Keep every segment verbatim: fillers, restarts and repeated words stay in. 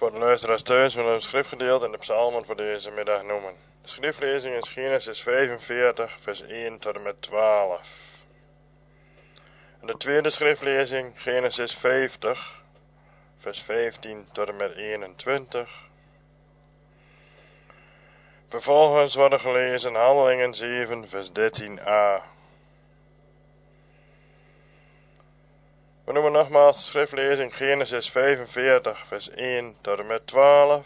Voor de luisteraars thuis willen we een schriftgedeelte in de psalmen voor deze middag noemen. De schriftlezing is Genesis vijfenveertig, vers één tot en met twaalf. En de tweede schriftlezing, Genesis vijftig, vers vijftien tot en met eenentwintig. Vervolgens worden gelezen Handelingen zeven, vers dertien a. We noemen nogmaals de schriftlezing Genesis vijfenveertig, vers één tot en met twaalf.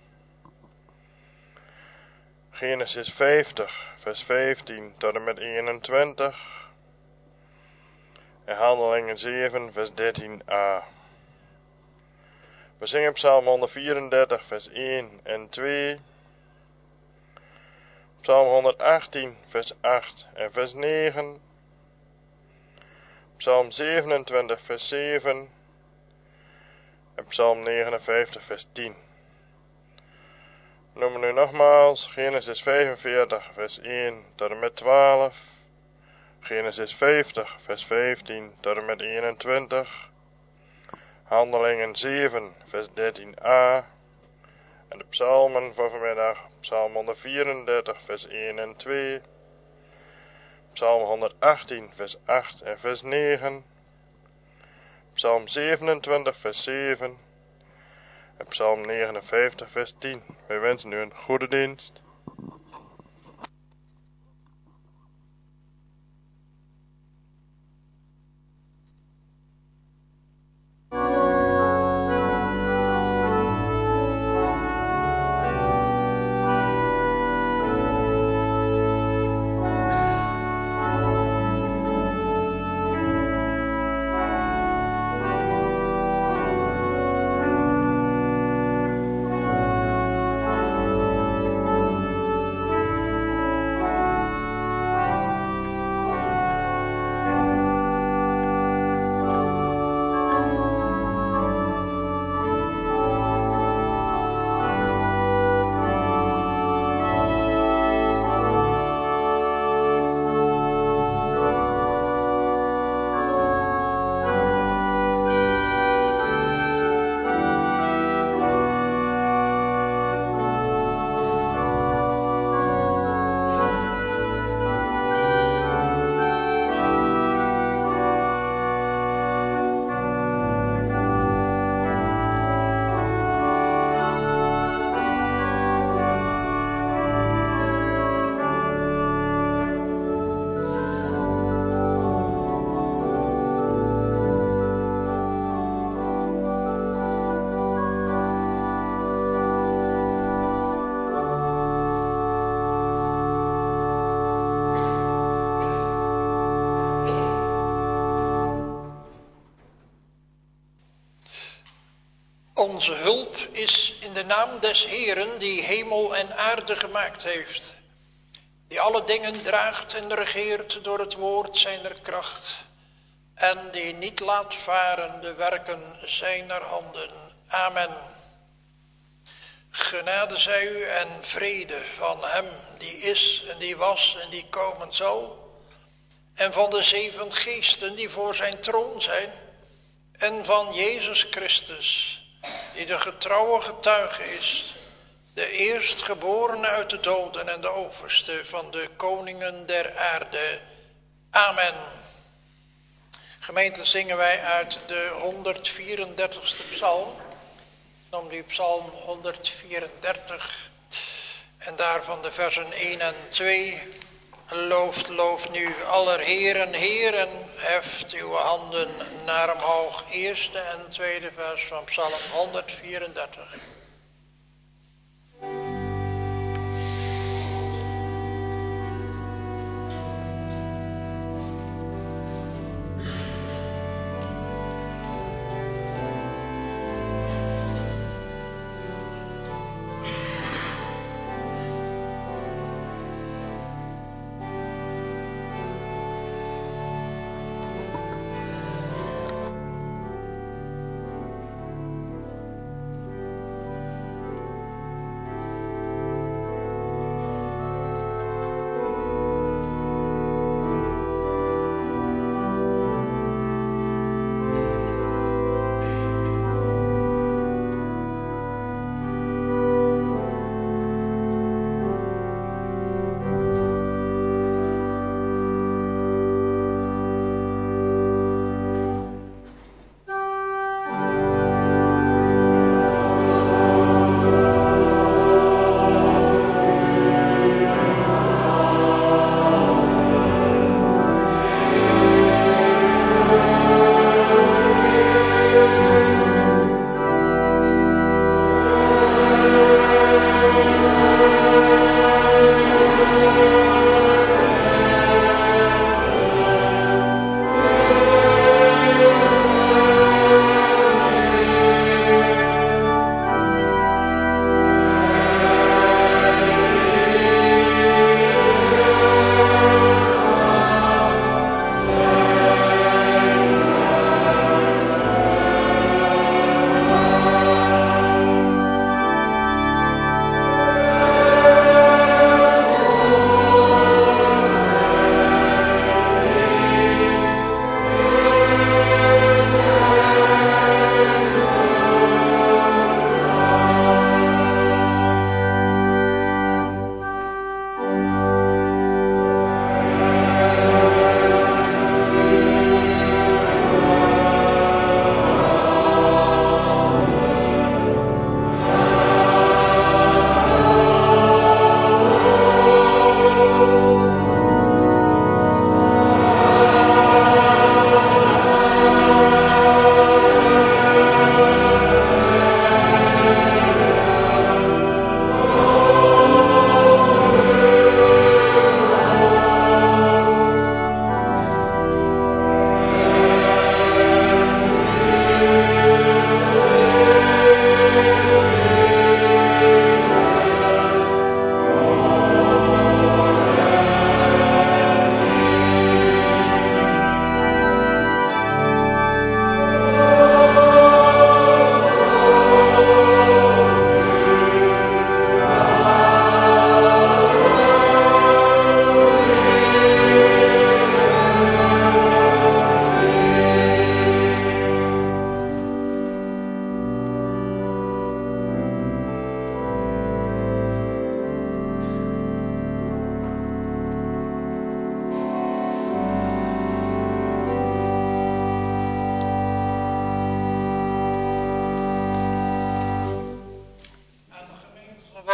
Genesis vijftig, vers vijftien tot en met eenentwintig. En Handelingen zeven, vers dertien a. We zingen Psalm honderdvierendertig, vers één en twee. Psalm honderdachttien, vers acht en vers negen. Psalm zevenentwintig, vers zeven. En Psalm negenenvijftig, vers tien. We noemen nu nogmaals Genesis vijfenveertig, vers één tot en met twaalf. Genesis vijftig, vers vijftien tot en met eenentwintig. Handelingen zeven, vers dertien a. En de psalmen voor vanmiddag, Psalm honderdvierendertig, vers één en twee. Psalm honderdachttien, vers acht en vers negen. Psalm zevenentwintig, vers zeven. En Psalm negenenvijftig, vers tien. Wij wensen u een goede dienst. Onze hulp is in de naam des Heeren die hemel en aarde gemaakt heeft, die alle dingen draagt en regeert door het woord zijner kracht, en die niet laat varen de werken zijner handen. Amen. Genade zij u en vrede van hem die is en die was en die komen zal, en van de zeven geesten die voor zijn troon zijn, en van Jezus Christus, die de getrouwe getuige is, de eerstgeborene uit de doden en de overste van de koningen der aarde. Amen. Gemeente, zingen wij uit de honderdvierendertigste psalm. Noem die psalm honderdvierendertig. En daarvan de versen één en twee. Looft, looft nu aller heren, heren, heft uw handen naar omhoog. Eerste en tweede vers van psalm honderdvierendertig.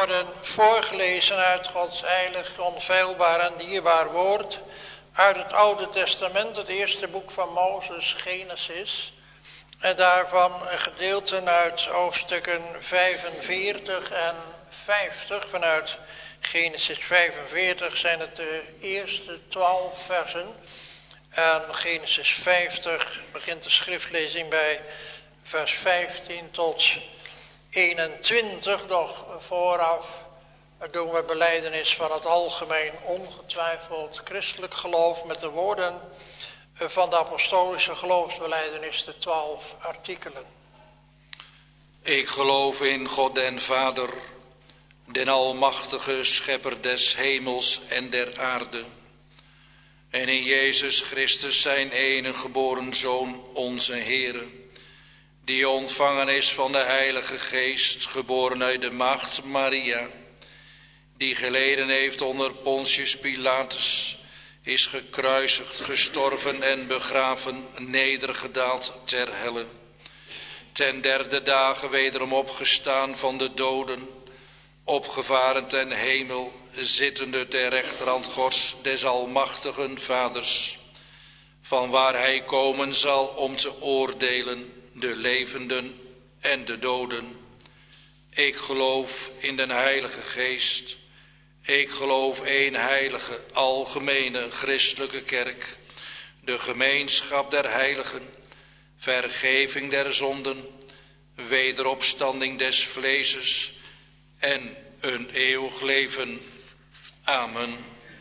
worden voorgelezen uit Gods heilig, onfeilbaar en dierbaar woord. Uit het Oude Testament, het eerste boek van Mozes, Genesis. En daarvan gedeelten uit hoofdstukken vijfenveertig en vijftig. Vanuit Genesis vijfenveertig zijn het de eerste twaalf versen. En Genesis vijftig begint de schriftlezing bij vers vijftien tot eenentwintig. Doch vooraf doen we belijdenis van het algemeen ongetwijfeld christelijk geloof met de woorden van de apostolische geloofsbelijdenis, de twaalf artikelen. Ik geloof in God den Vader, den almachtige schepper des hemels en der aarde. En in Jezus Christus zijn enige geboren Zoon, onze Heere, die ontvangen is van de Heilige Geest, geboren uit de maagd Maria, die geleden heeft onder Pontius Pilatus, is gekruisigd, gestorven en begraven, nedergedaald ter helle. Ten derde dagen wederom opgestaan van de doden, opgevaren ten hemel, zittende ter rechterhand Gods des almachtigen Vaders, van waar hij komen zal om te oordelen de levenden en de doden. Ik geloof in den Heilige Geest. Ik geloof één heilige, algemene, christelijke kerk, de gemeenschap der heiligen, vergeving der zonden, wederopstanding des vleeses en een eeuwig leven. Amen.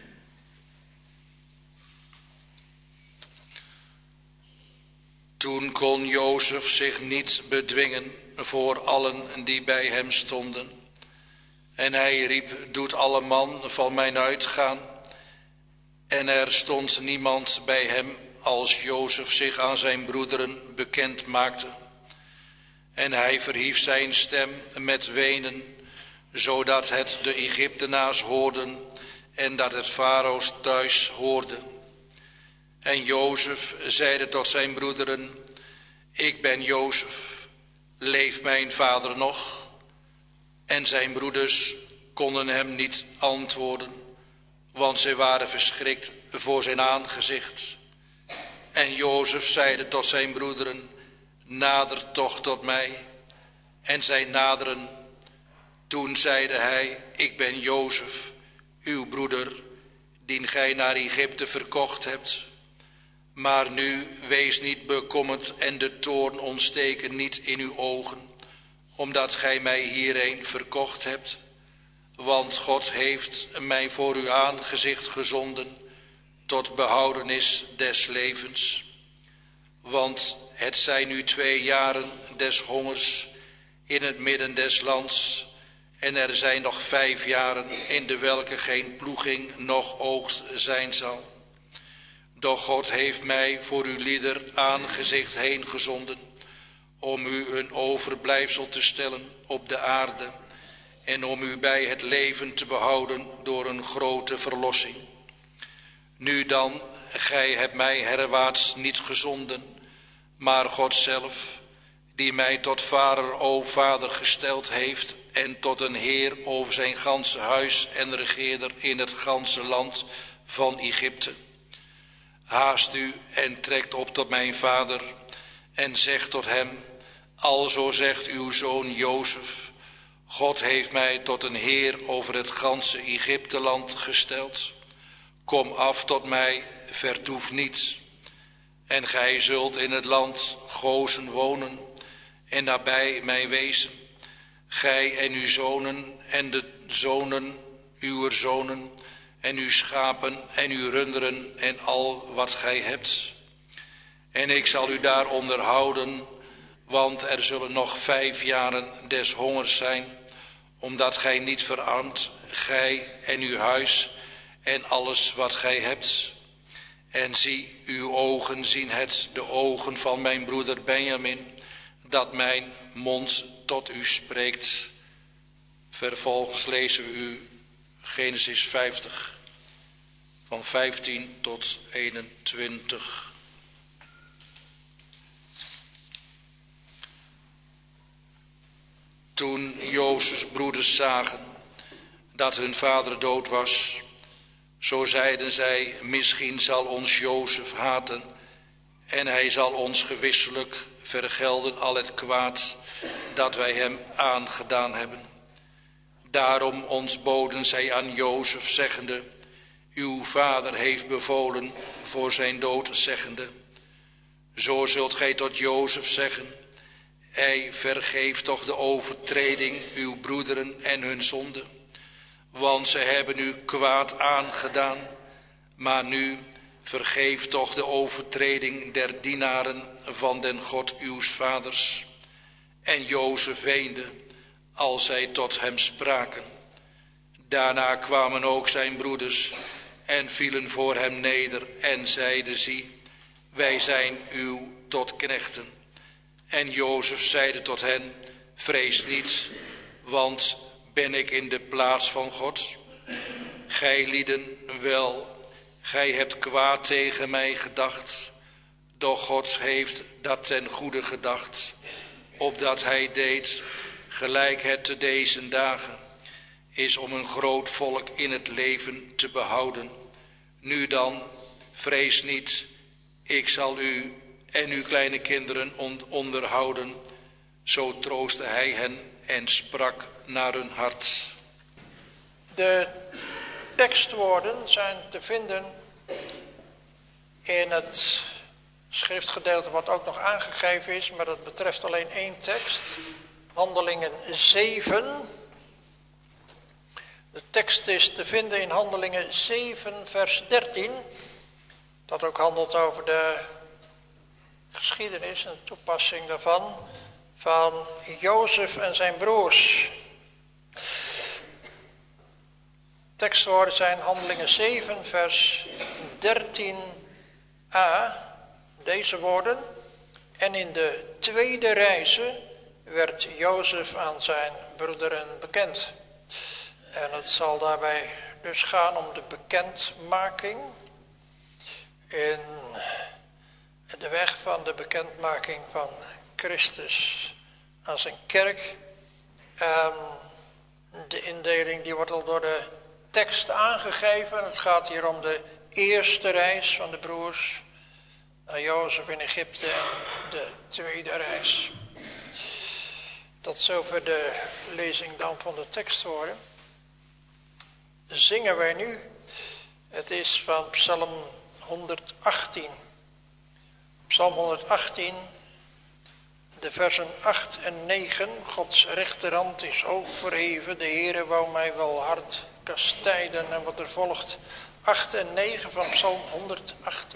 Toen kon Jozef zich niet bedwingen voor allen die bij hem stonden. En hij riep, doet alle man van mijn uitgaan. En er stond niemand bij hem als Jozef zich aan zijn broederen bekend maakte. En hij verhief zijn stem met wenen, zodat het de Egyptenaars hoorden en dat het Farao's thuis hoorde. En Jozef zeide tot zijn broederen, ik ben Jozef, leeft mijn vader nog? En zijn broeders konden hem niet antwoorden, want zij waren verschrikt voor zijn aangezicht. En Jozef zeide tot zijn broederen, nader toch tot mij. En zij naderen. Toen zeide hij, ik ben Jozef, uw broeder, dien gij naar Egypte verkocht hebt. Maar nu wees niet bekommerd en de toorn ontsteken niet in uw ogen, omdat gij mij hierheen verkocht hebt. Want God heeft mij voor uw aangezicht gezonden, tot behoudenis des levens. Want het zijn nu twee jaren des hongers in het midden des lands, en er zijn nog vijf jaren in de welke geen ploeging noch oogst zijn zal. Doch God heeft mij voor uw lieder aangezicht heen gezonden, om u een overblijfsel te stellen op de aarde, en om u bij het leven te behouden door een grote verlossing. Nu dan, gij hebt mij herwaarts niet gezonden, maar God zelf, die mij tot vader, o vader, gesteld heeft, en tot een heer over zijn ganse huis en regeerder in het ganse land van Egypte. Haast u en trekt op tot mijn vader, en zegt tot hem, alzo zegt uw zoon Jozef, God heeft mij tot een heer over het ganse Egypteland gesteld. Kom af tot mij, vertoef niet. En gij zult in het land Gozen wonen en nabij mij wezen. Gij en uw zonen en de zonen uwer zonen en uw schapen en uw runderen en al wat gij hebt. En ik zal u daar onderhouden, want er zullen nog vijf jaren des hongers zijn, omdat gij niet verarmt, gij en uw huis en alles wat gij hebt. En zie, uw ogen zien het, de ogen van mijn broeder Benjamin, dat mijn mond tot u spreekt. Vervolgens lezen we u Genesis vijftig, van vijftien tot eenentwintig. Toen Jozefs broeders zagen dat hun vader dood was. Zo zeiden zij, misschien zal ons Jozef haten en hij zal ons gewisselijk vergelden al het kwaad dat wij hem aangedaan hebben. Daarom ontboden zij aan Jozef, zeggende, uw vader heeft bevolen voor zijn dood, zeggende, zo zult gij tot Jozef zeggen, hij vergeeft toch de overtreding uw broederen en hun zonde, want zij hebben u kwaad aangedaan, maar nu vergeef toch de overtreding der dienaren van den God uws vaders. En Jozef weende, als zij tot hem spraken. Daarna kwamen ook zijn broeders en vielen voor hem neder en zeiden, zie, wij zijn uw tot knechten. En Jozef zeide tot hen, vrees niet, want ben ik in de plaats van God? Gij lieden wel, gij hebt kwaad tegen mij gedacht, doch God heeft dat ten goede gedacht, opdat hij deed, gelijk het te deze dagen is, om een groot volk in het leven te behouden. Nu dan, vrees niet, ik zal u en uw kleine kinderen onderhouden. Zo troostte hij hen en sprak naar hun hart. De tekstwoorden zijn te vinden in het schriftgedeelte wat ook nog aangegeven is, maar dat betreft alleen één tekst. Handelingen zeven. De tekst is te vinden in Handelingen zeven vers dertien. Dat ook handelt over de geschiedenis en de toepassing daarvan van Jozef en zijn broers. Tekstwoorden zijn Handelingen zeven vers dertien a. Deze woorden. En in de tweede reize werd Jozef aan zijn broederen bekend. En het zal daarbij dus gaan om de bekendmaking in de weg van de bekendmaking van Christus aan zijn kerk. En de indeling die wordt al door de tekst aangegeven. Het gaat hier om de eerste reis van de broers naar Jozef in Egypte en de tweede reis. Tot zover de lezing dan van de tekstwoorden. Zingen wij nu. Het is van Psalm honderdachttien. Psalm honderdachttien, de versen acht en negen. Gods rechterhand is hoog verheven. De Heere wou mij wel hard kastijden. En wat er volgt, acht en negen van Psalm honderdachttien.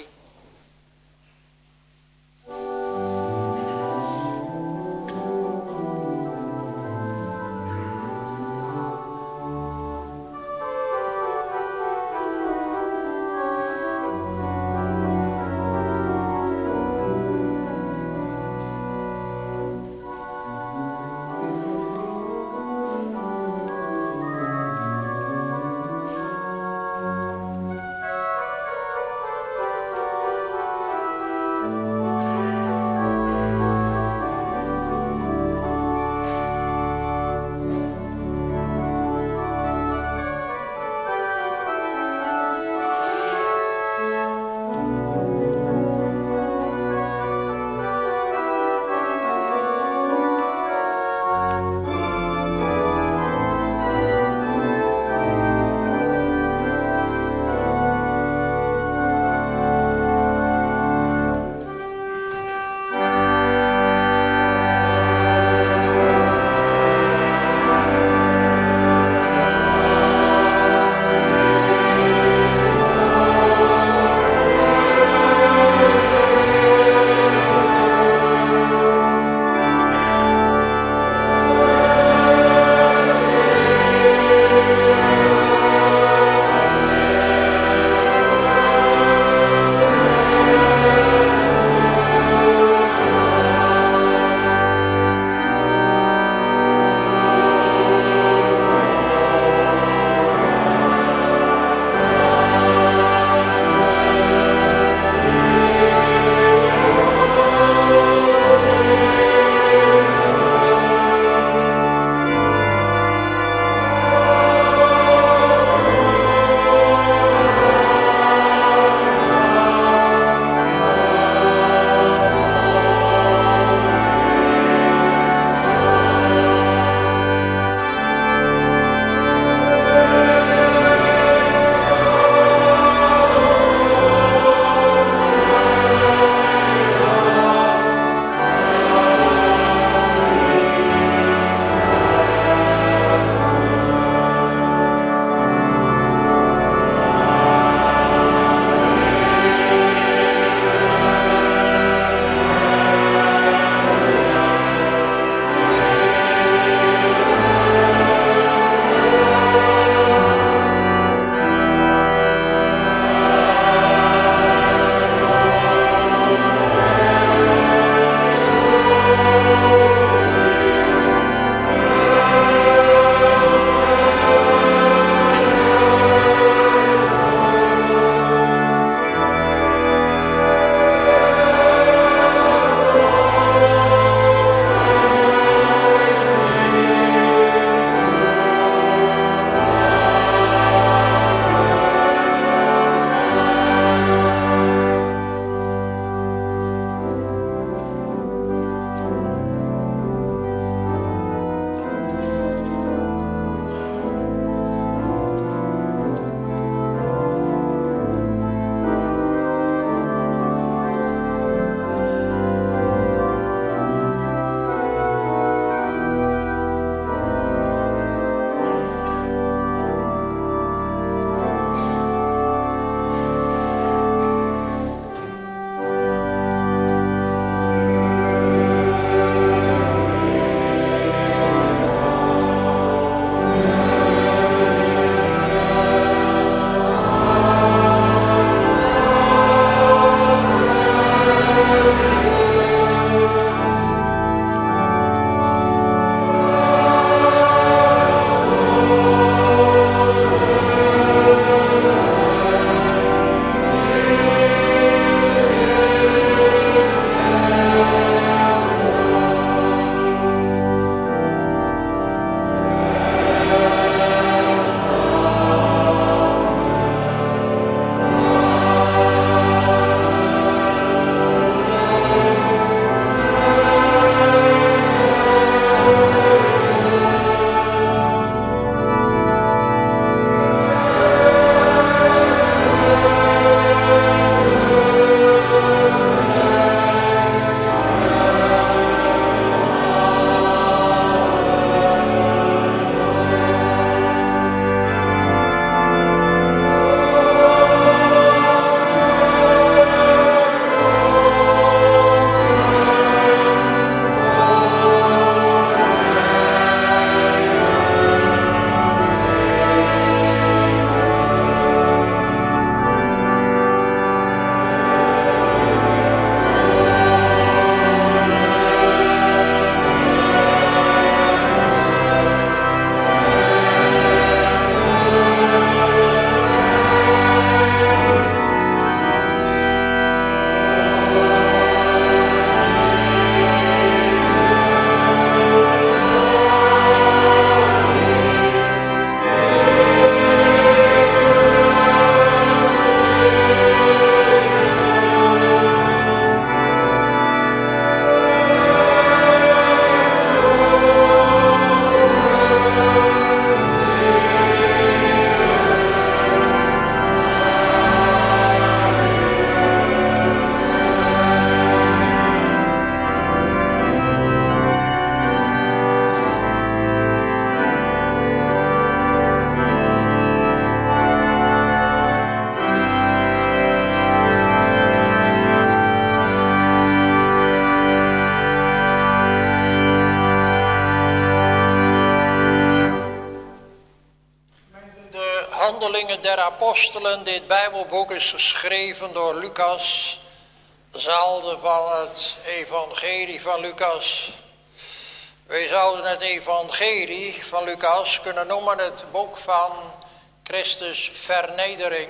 der Apostelen, dit Bijbelboek is geschreven door Lucas, zaalde van het evangelie van Lucas. Wij zouden het evangelie van Lucas kunnen noemen het boek van Christus vernedering,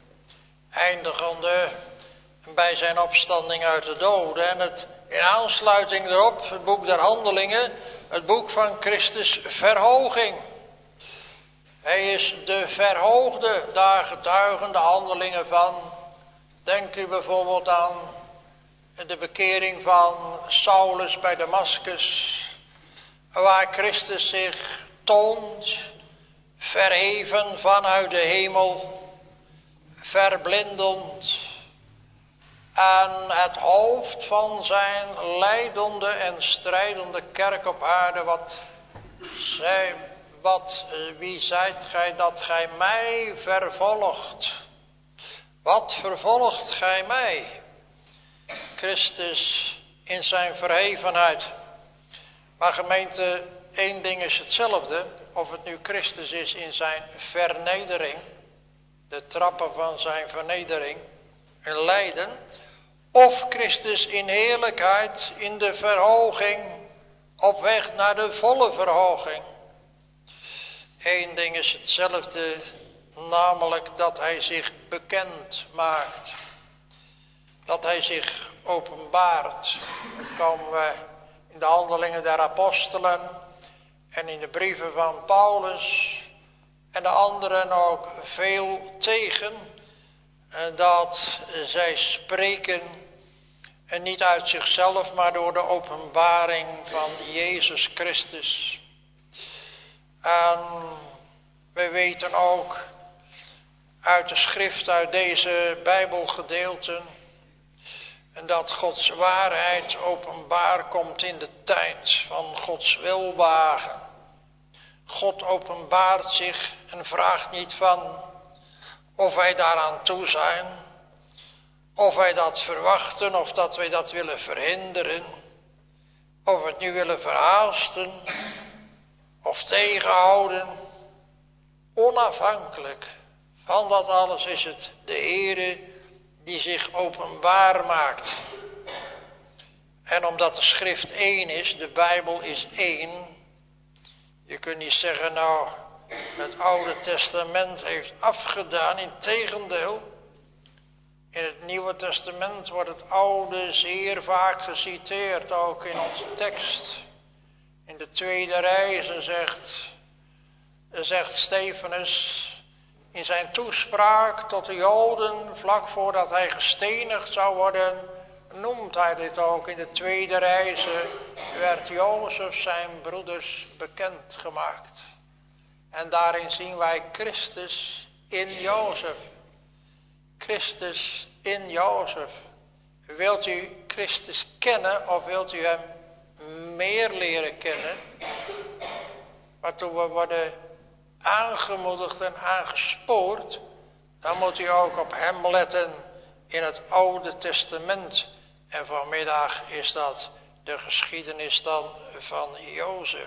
eindigende bij zijn opstanding uit de doden. En het in aansluiting erop, het boek der Handelingen, het boek van Christus verhoging. Hij is de verhoogde, daar getuigen de handelingen van. Denk u bijvoorbeeld aan de bekering van Saulus bij Damascus, waar Christus zich toont, verheven vanuit de hemel, verblindend aan het hoofd van zijn lijdende en strijdende kerk op aarde. Wat zij, wat, wie zijt gij dat gij mij vervolgt? Wat vervolgt gij mij? Christus in zijn verhevenheid. Maar gemeente, één ding is hetzelfde. Of het nu Christus is in zijn vernedering, de trappen van zijn vernedering en lijden, of Christus in heerlijkheid in de verhoging, op weg naar de volle verhoging. Eén ding is hetzelfde, namelijk dat hij zich bekend maakt. Dat hij zich openbaart. Dat komen we in de handelingen der apostelen en in de brieven van Paulus en de anderen ook veel tegen. Dat zij spreken en niet uit zichzelf, maar door de openbaring van Jezus Christus. En wij weten ook uit de schrift, uit deze Bijbelgedeelten, en dat Gods waarheid openbaar komt in de tijd van Gods welwagen. God openbaart zich en vraagt niet van of wij daaraan toe zijn, of wij dat verwachten, of dat wij dat willen verhinderen, of we het nu willen verhaasten, of tegenhouden. Onafhankelijk van dat alles is het de Heere die zich openbaar maakt. En omdat de schrift één is, de Bijbel is één. Je kunt niet zeggen, nou, het Oude Testament heeft afgedaan. Integendeel, in het Nieuwe Testament wordt het Oude zeer vaak geciteerd, ook in onze tekst. In de tweede reize zegt, zegt Stefanus in zijn toespraak tot de Joden, vlak voordat hij gestenigd zou worden, noemt hij dit ook. In de tweede reize werd Jozef zijn broeders bekendgemaakt. En daarin zien wij Christus in Jozef. Christus in Jozef. Wilt u Christus kennen of wilt u hem meer leren kennen? Waartoe we worden aangemoedigd en aangespoord, dan moet u ook op hem letten in het Oude Testament. En vanmiddag is dat de geschiedenis dan van Jozef.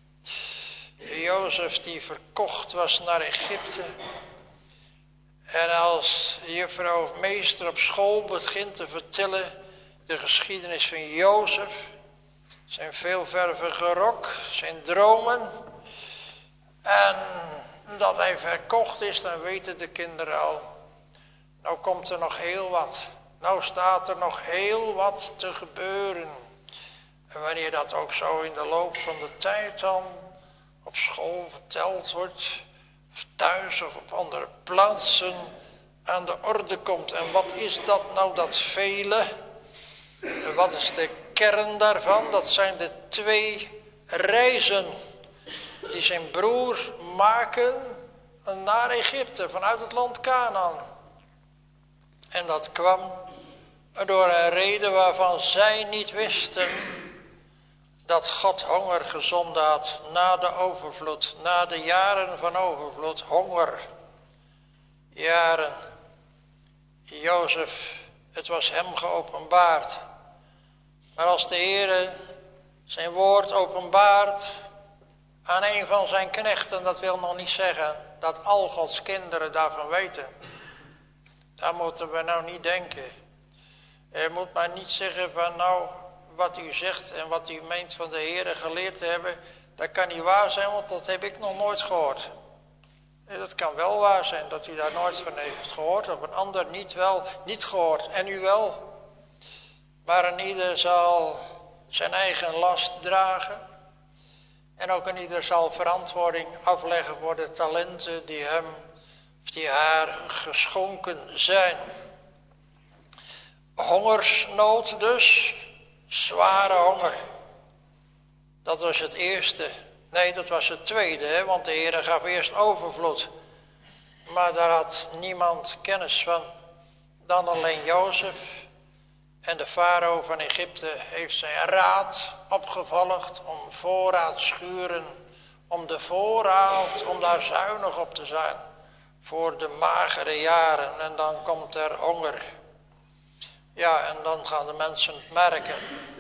Jozef die verkocht was naar Egypte. En als juffrouw of meester op school begint te vertellen de geschiedenis van Jozef, zijn veelvervige rok, zijn dromen, en dat hij verkocht is, dan weten de kinderen al, nou komt er nog heel wat. Nou staat er nog heel wat te gebeuren. En wanneer dat ook zo in de loop van de tijd dan op school verteld wordt, of thuis of op andere plaatsen aan de orde komt. En wat is dat nou, dat vele? En wat is de kern daarvan? Dat zijn de twee reizen die zijn broers maken naar Egypte vanuit het land Kanaan. En dat kwam door een reden waarvan zij niet wisten, dat God honger gezonden had na de overvloed, na de jaren van overvloed, honger. Jaren. Jozef, het was hem geopenbaard. Maar als de Heere zijn woord openbaart aan een van zijn knechten, dat wil nog niet zeggen dat al Gods kinderen daarvan weten. Daar moeten we nou niet denken. Je moet maar niet zeggen van nou, wat u zegt en wat u meent van de Heer geleerd te hebben, dat kan niet waar zijn, want dat heb ik nog nooit gehoord. Nee, dat kan wel waar zijn dat u daar nooit van heeft gehoord, of een ander niet wel, niet gehoord en u wel. Maar een ieder zal zijn eigen last dragen. En ook een ieder zal verantwoording afleggen voor de talenten die hem of die haar geschonken zijn. Hongersnood dus, zware honger. Dat was het eerste. Nee, dat was het tweede, hè? Want de Heer gaf eerst overvloed. Maar daar had niemand kennis van dan alleen Jozef. En de farao van Egypte heeft zijn raad opgevolgd om voorraadschuren, om de voorraad, om daar zuinig op te zijn voor de magere jaren. En dan komt er honger. Ja, en dan gaan de mensen het merken.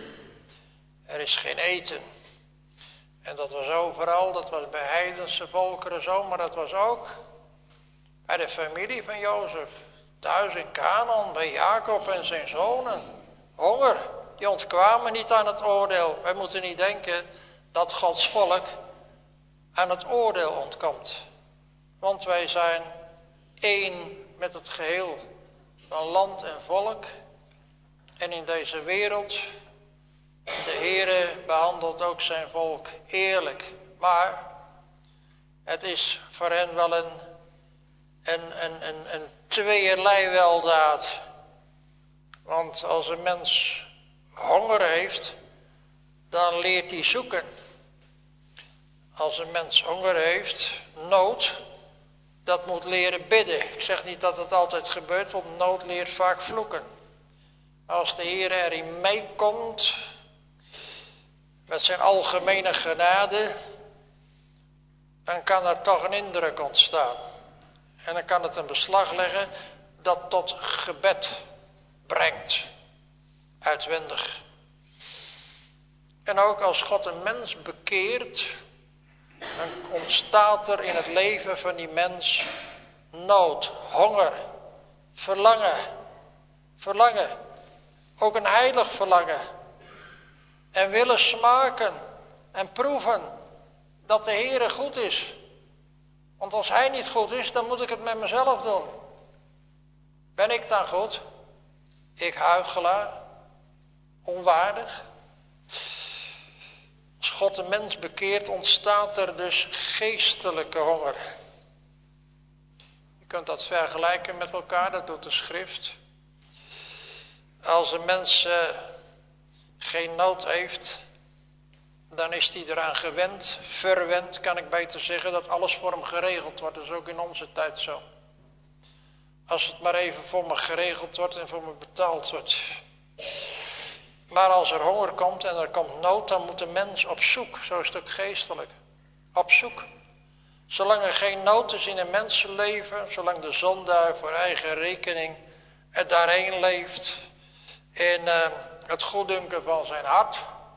Er is geen eten. En dat was overal, dat was bij heidense volkeren zo, maar dat was ook bij de familie van Jozef. Thuis in Canaan, bij Jacob en zijn zonen. Honger, die ontkwamen niet aan het oordeel. Wij moeten niet denken dat Gods volk aan het oordeel ontkomt. Want wij zijn één met het geheel van land en volk. En in deze wereld, de Heere behandelt ook zijn volk eerlijk. Maar het is voor hen wel een, een, een, een, een tweeërlei weldaad. Want als een mens honger heeft, dan leert hij zoeken. Als een mens honger heeft, nood, dat moet leren bidden. Ik zeg niet dat het altijd gebeurt, want nood leert vaak vloeken. Als de Heer erin meekomt, met zijn algemene genade, dan kan er toch een indruk ontstaan. En dan kan het een beslag leggen dat tot gebed brengt, uitwendig. En ook als God een mens bekeert, dan ontstaat er in het leven van die mens nood, honger, verlangen, verlangen. Ook een heilig verlangen. En willen smaken en proeven dat de Heere goed is. Want als Hij niet goed is, dan moet ik het met mezelf doen. Ben ik dan goed? Ik huichelaar, onwaardig. Als God een mens bekeert, ontstaat er dus geestelijke honger. Je kunt dat vergelijken met elkaar, dat doet de schrift. Als een mens uh, geen nood heeft, dan is hij eraan gewend, verwend kan ik beter zeggen, dat alles voor hem geregeld wordt. Dat is ook in onze tijd zo. Als het maar even voor me geregeld wordt en voor me betaald wordt. Maar als er honger komt en er komt nood, dan moet de mens op zoek. Zo is het ook geestelijk. Op zoek. Zolang er geen nood is in een mensenleven, zolang de zondaar voor eigen rekening er daarheen leeft, in uh, het goeddunken van zijn hart.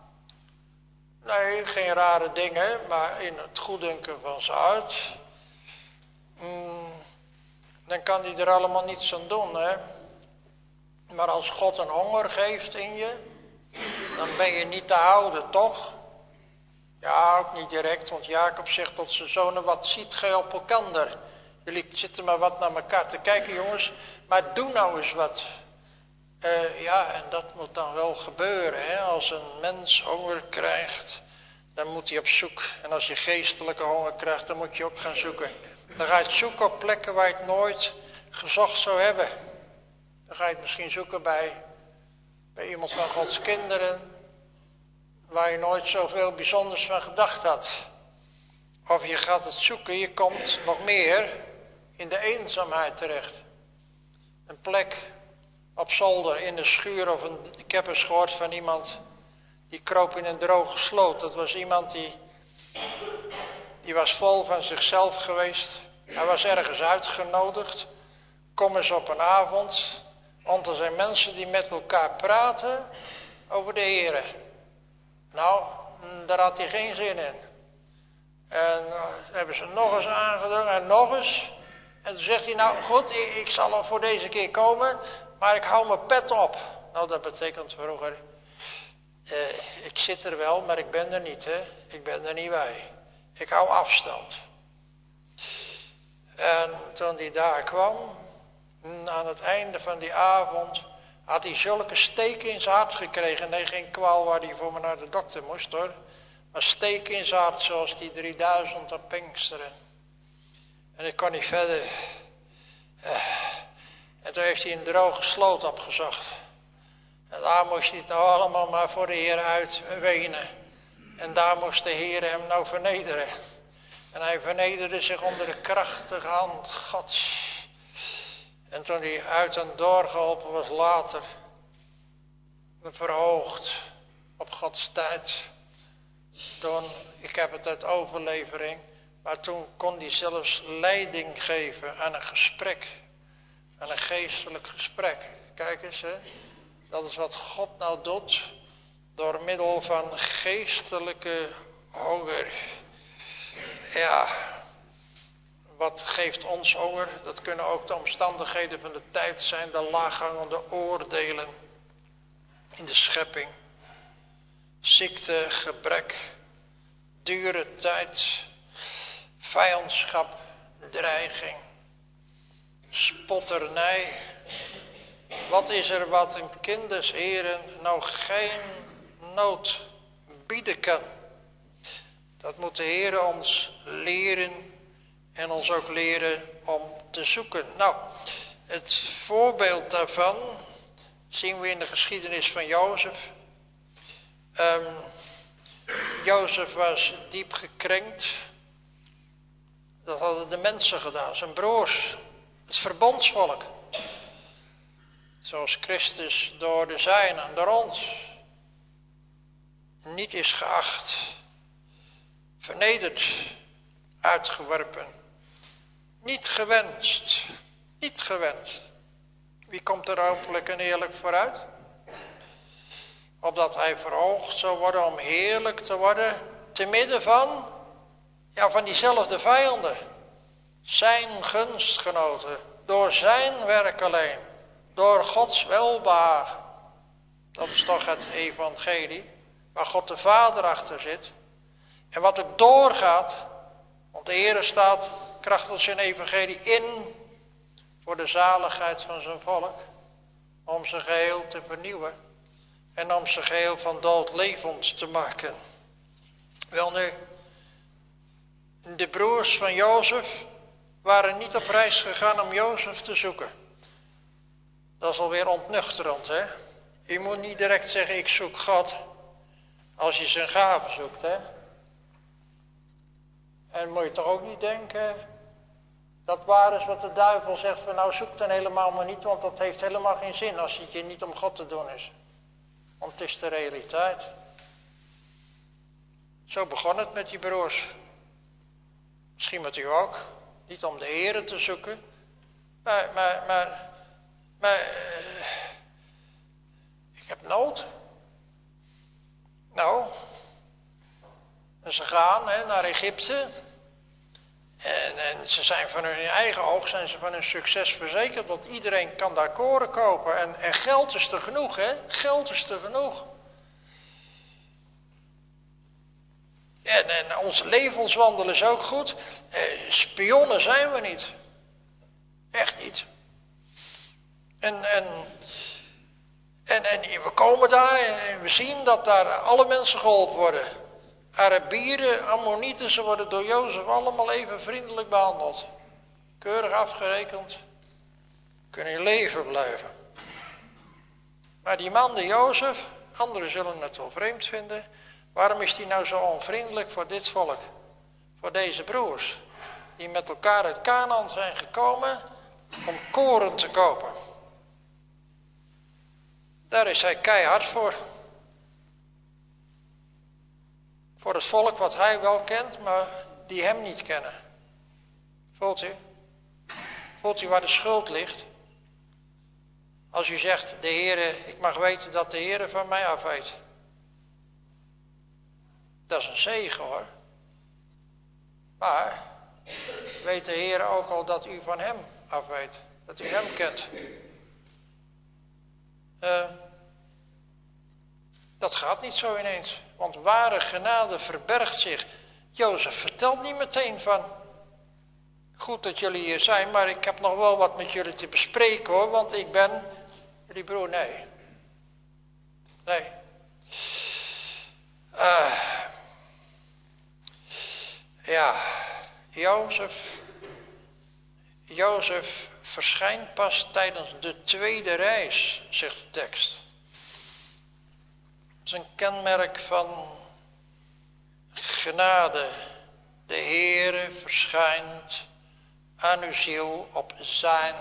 Nee, geen rare dingen, maar in het goeddunken van zijn hart. Mm, dan kan hij er allemaal niets aan doen, hè. Maar als God een honger geeft in je, dan ben je niet te houden, toch? Ja, ook niet direct, want Jacob zegt tot zijn zonen, wat ziet gij op elkander? Jullie zitten maar wat naar elkaar te kijken, jongens, maar doe nou eens wat. Uh, ja, en dat moet dan wel gebeuren, hè? Als een mens honger krijgt, dan moet hij op zoek. En als je geestelijke honger krijgt, dan moet je ook gaan zoeken. Dan ga je het zoeken op plekken waar je het nooit gezocht zou hebben. Dan ga je het misschien zoeken bij, bij iemand van Gods kinderen, waar je nooit zoveel bijzonders van gedacht had. Of je gaat het zoeken, je komt nog meer in de eenzaamheid terecht. Een plek op zolder, in de schuur, of een, ik heb eens gehoord van iemand die kroop in een droge sloot. Dat was iemand die, die was vol van zichzelf geweest. Hij was ergens uitgenodigd. Kom eens op een avond, want er zijn mensen die met elkaar praten over de Heere. Nou, daar had hij geen zin in. En uh, hebben ze nog eens aangedrongen en nog eens. En toen zegt hij, nou goed, ik, ik zal er voor deze keer komen, maar ik hou mijn pet op. Nou, dat betekent vroeger, uh, ik zit er wel, maar ik ben er niet, hè. Ik ben er niet bij. Ik hou afstand. En toen hij daar kwam, aan het einde van die avond, had hij zulke steken in zijn hart gekregen. Nee, geen kwaal waar hij voor me naar de dokter moest hoor. Maar steken in zijn hart zoals die drieduizend op Pinksteren. En ik kon niet verder. En toen heeft hij een droge sloot opgezocht. En daar moest hij het nou allemaal maar voor de Heer uitwenen. En daar moest de Heer hem nou vernederen. En hij vernederde zich onder de krachtige hand Gods. En toen hij uit en doorgeholpen was later, verhoogd op Gods tijd. Toen, ik heb het uit overlevering, maar toen kon hij zelfs leiding geven aan een gesprek. Aan een geestelijk gesprek. Kijk eens, hè. Dat is wat God nou doet, door middel van geestelijke honger. Ja, wat geeft ons honger? Dat kunnen ook de omstandigheden van de tijd zijn, de laaghangende oordelen in de schepping. Ziekte, gebrek, dure tijd, vijandschap, dreiging, spotternij. Wat is er wat een kind des Heren nou geen nood bieden kan? Dat moet de Heer ons leren en ons ook leren om te zoeken. Nou, het voorbeeld daarvan zien we in de geschiedenis van Jozef. Um, Jozef was diep gekrenkt. Dat hadden de mensen gedaan, zijn broers, het verbondsvolk. Zoals Christus door de zijnen, door ons, niet is geacht, vernederd, uitgeworpen, niet gewenst, niet gewenst. Wie komt er hopelijk en eerlijk vooruit? Opdat hij verhoogd zou worden om heerlijk te worden, te midden van, ja, van diezelfde vijanden. Zijn gunstgenoten, door zijn werk alleen, door Gods welbehagen. Dat is toch het evangelie, waar God de Vader achter zit. En wat ook doorgaat, want de Heer staat krachtens zijn evangelie in voor de zaligheid van zijn volk, om ze geheel te vernieuwen en om ze geheel van dood levend te maken. Wel nu, de broers van Jozef waren niet op reis gegaan om Jozef te zoeken. Dat is alweer ontnuchterend, hè? Je moet niet direct zeggen, ik zoek God, als je zijn gaven zoekt, hè? En moet je toch ook niet denken, dat waar is wat de duivel zegt, van nou zoek dan helemaal maar niet, want dat heeft helemaal geen zin als het je niet om God te doen is. Want het is de realiteit. Zo begon het met die broers. Misschien met u ook. Niet om de Heere te zoeken. Maar, maar, maar, maar, uh, ik heb nood. Nou, en ze gaan hè, naar Egypte. En, en ze zijn van hun eigen oog, zijn ze van hun succes verzekerd. Want iedereen kan daar koren kopen. En, en geld is er genoeg, hè. Geld is er genoeg. En, en onze levenswandel is ook goed. Eh, spionnen zijn we niet. Echt niet. En, en, en, en we komen daar en we zien dat daar alle mensen geholpen worden. Arabieren, Ammonieten, ze worden door Jozef allemaal even vriendelijk behandeld. Keurig afgerekend. Kunnen in leven blijven. Maar die man, de Jozef, anderen zullen het wel vreemd vinden. Waarom is hij nou zo onvriendelijk voor dit volk? Voor deze broers. Die met elkaar uit Kanaan zijn gekomen om koren te kopen. Daar is hij keihard voor. Voor het volk wat hij wel kent, maar die hem niet kennen. Voelt u? Voelt u waar de schuld ligt? Als u zegt, de Heere, ik mag weten dat de Heere van mij af weet. Dat is een zegen hoor. Maar weet de Heer ook al dat u van hem af weet. Dat u hem kent. Uh, dat gaat niet zo ineens. Want ware genade verbergt zich. Jozef vertelt niet meteen van... Goed dat jullie hier zijn, maar ik heb nog wel wat met jullie te bespreken hoor. Want ik ben jullie broer. Nee. Nee. Uh, ja, Jozef... Jozef verschijnt pas tijdens de tweede reis, zegt de tekst. Het is een kenmerk van genade. De Heere verschijnt aan uw ziel op zijn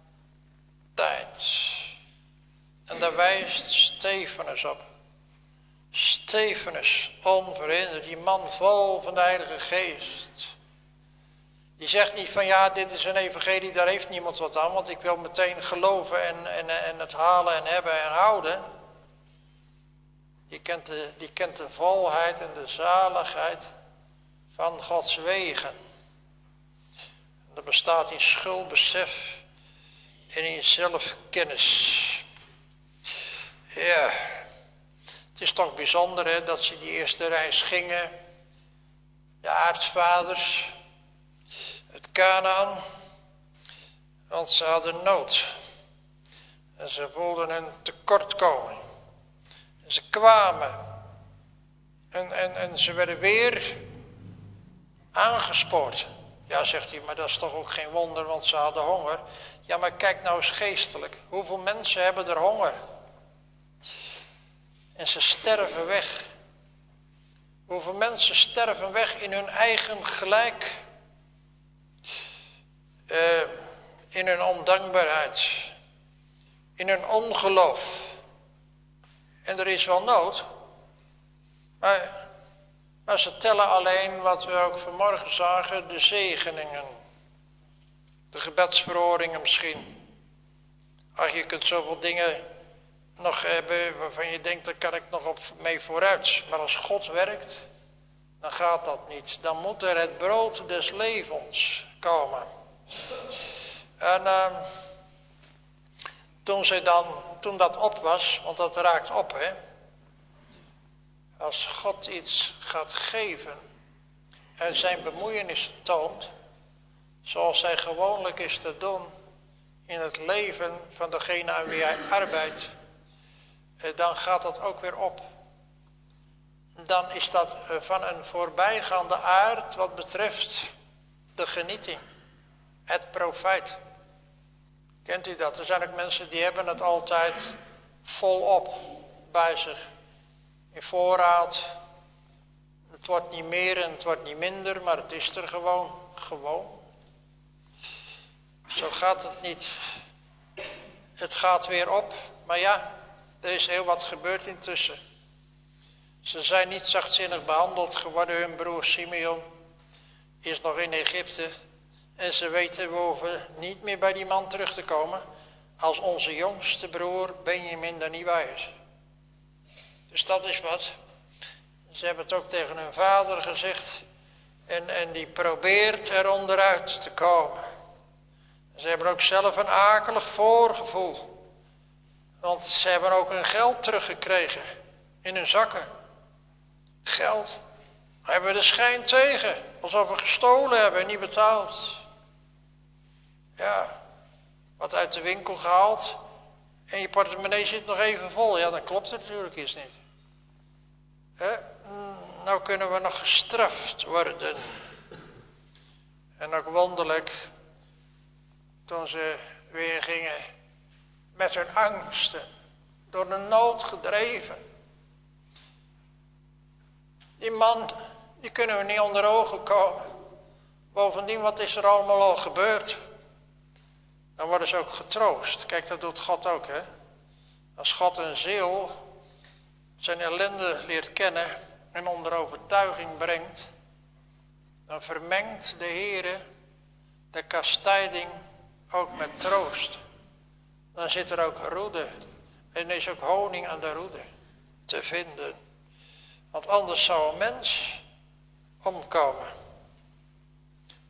tijd. En daar wijst Stefanus op. Stefanus, onverhinderd, die man vol van de Heilige Geest. Die zegt niet van ja, dit is een evangelie, daar heeft niemand wat aan, want ik wil meteen geloven en, en, en het halen en hebben en houden. Die kent, de, die kent de volheid en de zaligheid van Gods wegen. Dat bestaat in schuldbesef en in zelfkennis. Ja, het is toch bijzonder hè, dat ze die eerste reis gingen. De aartsvaders uit Kanaan. Want ze hadden nood. En ze voelden hun tekortkoming. En ze kwamen. En, en, en ze werden weer aangespoord. Ja, zegt hij, maar dat is toch ook geen wonder, want ze hadden honger. Ja, maar kijk nou eens geestelijk. Hoeveel mensen hebben er honger? En ze sterven weg. Hoeveel mensen sterven weg in hun eigen gelijk. Uh, in hun ondankbaarheid. In hun ongeloof. En er is wel nood. Maar, maar ze tellen alleen wat we ook vanmorgen zagen. De zegeningen. De gebedsverhoringen misschien. Ach, je kunt zoveel dingen nog hebben waarvan je denkt, daar kan ik nog op mee vooruit. Maar als God werkt, dan gaat dat niet. Dan moet er het brood des levens komen. En uh, toen, ze dan, toen dat op was, want dat raakt op hè. Als God iets gaat geven en zijn bemoeienis toont, zoals hij gewoonlijk is te doen in het leven van degene aan wie hij arbeidt, dan gaat dat ook weer op. Dan is dat van een voorbijgaande aard wat betreft de genieting. Het profijt. Kent u dat? Er zijn ook mensen die hebben het altijd volop bij zich. In voorraad. Het wordt niet meer en het wordt niet minder, maar het is er gewoon. Gewoon. Zo gaat het niet. Het gaat weer op. Maar ja, er is heel wat gebeurd intussen. Ze zijn niet zachtzinnig behandeld geworden. Hun broer Simeon is nog in Egypte. En ze weten, we hoeven niet meer bij die man terug te komen. Als onze jongste broer Benjamin er niet bij is. Dus dat is wat. Ze hebben het ook tegen hun vader gezegd. En, en die probeert er onderuit te komen. Ze hebben ook zelf een akelig voorgevoel. Want ze hebben ook hun geld teruggekregen. In hun zakken. Geld. Daar hebben we de schijn tegen. Alsof we gestolen hebben en niet betaald. Ja. Wat uit de winkel gehaald. En je portemonnee zit nog even vol. Ja, dan klopt het natuurlijk eens niet. Hè? Nou kunnen we nog gestraft worden. En ook wonderlijk. Toen ze weer gingen met hun angsten. Door de nood gedreven. Die man, die kunnen we niet onder ogen komen. Bovendien, wat is er allemaal al gebeurd? Dan worden ze ook getroost. Kijk, dat doet God ook, hè. Als God een ziel zijn ellende leert kennen en onder overtuiging brengt, dan vermengt de Heere de kastijding ook met troost. Dan zit er ook roede en er is ook honing aan de roede te vinden. Want anders zou een mens omkomen.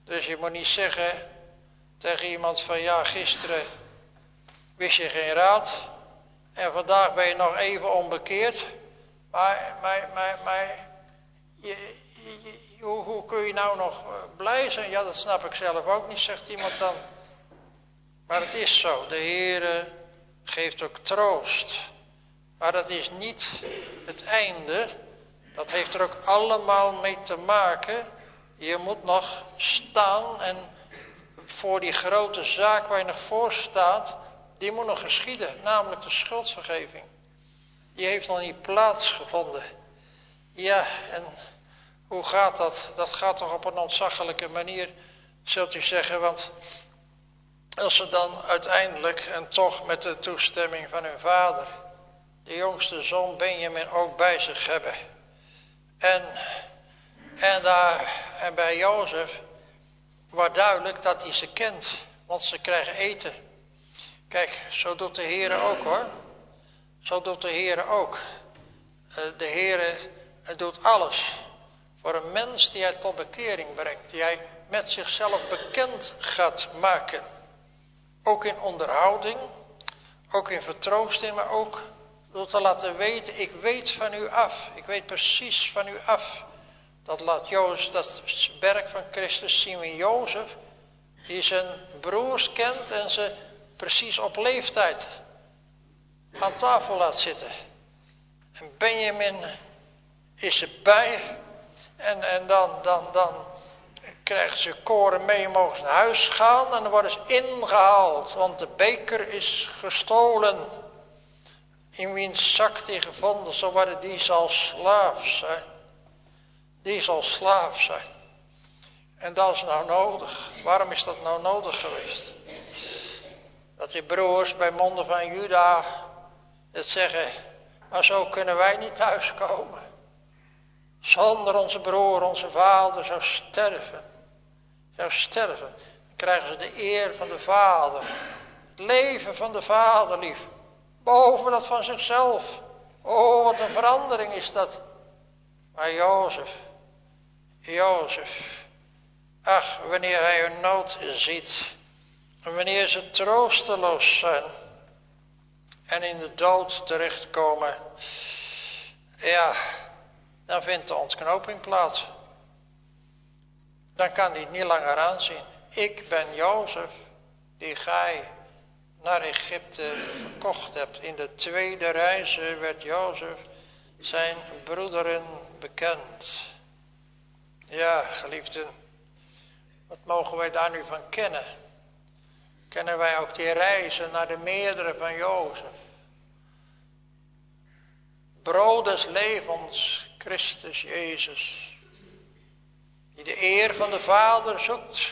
Dus je moet niet zeggen tegen iemand van ja, gisteren wist je geen raad en vandaag ben je nog even onbekeerd. Maar, maar, maar, maar je, je, je, hoe, hoe kun je nou nog blij zijn? Ja, dat snap ik zelf ook niet, zegt iemand dan. Maar het is zo, de Heere geeft ook troost. Maar dat is niet het einde. Dat heeft er ook allemaal mee te maken. Je moet nog staan en voor die grote zaak waar je nog voor staat, die moet nog geschieden, namelijk de schuldvergeving. Die heeft nog niet plaatsgevonden. Ja, en hoe gaat dat? Dat gaat toch op een ontzaglijke manier, zult u zeggen, want als ze dan uiteindelijk en toch met de toestemming van hun vader, de jongste zoon Benjamin ook bij zich hebben. En, en, daar, en bij Jozef wordt duidelijk dat hij ze kent, want ze krijgen eten. Kijk, zo doet de Heere ook hoor. Zo doet de Heere ook. De Heere doet alles voor een mens die hij tot bekering brengt, die hij met zichzelf bekend gaat maken. Ook in onderhouding, ook in vertroosting, maar ook door te laten weten, ik weet van u af, ik weet precies van u af. Dat laat Jozef, dat werk van Christus zien we in Jozef, die zijn broers kent en ze precies op leeftijd aan tafel laat zitten. En Benjamin is erbij en, en dan, dan, dan krijgen ze koren mee en mogen naar huis gaan en dan worden ze ingehaald, want de beker is gestolen. In wiens zak die gevonden zal worden, die zal slaaf zijn. Die zal slaaf zijn. En dat is nou nodig. Waarom is dat nou nodig geweest? Dat die broers bij monden van Juda het zeggen, maar zo kunnen wij niet thuiskomen. Zonder onze broer, onze vader zou sterven. Zou sterven. Dan krijgen ze de eer van de vader. Het leven van de vader lief. Boven dat van zichzelf. Oh, wat een verandering is dat. Maar Jozef, Jozef, ach, wanneer hij hun nood ziet, en wanneer ze troosteloos zijn en in de dood terechtkomen, ja, dan vindt de ontknoping plaats. Dan kan hij het niet langer aanzien. Ik ben Jozef, die gij naar Egypte verkocht hebt. In de tweede reize werd Jozef zijn broederen bekend. Ja, geliefden, wat mogen wij daar nu van kennen? Kennen wij ook die reizen naar de meerdere van Jozef? Brood des levens, Christus Jezus, die de eer van de Vader zoekt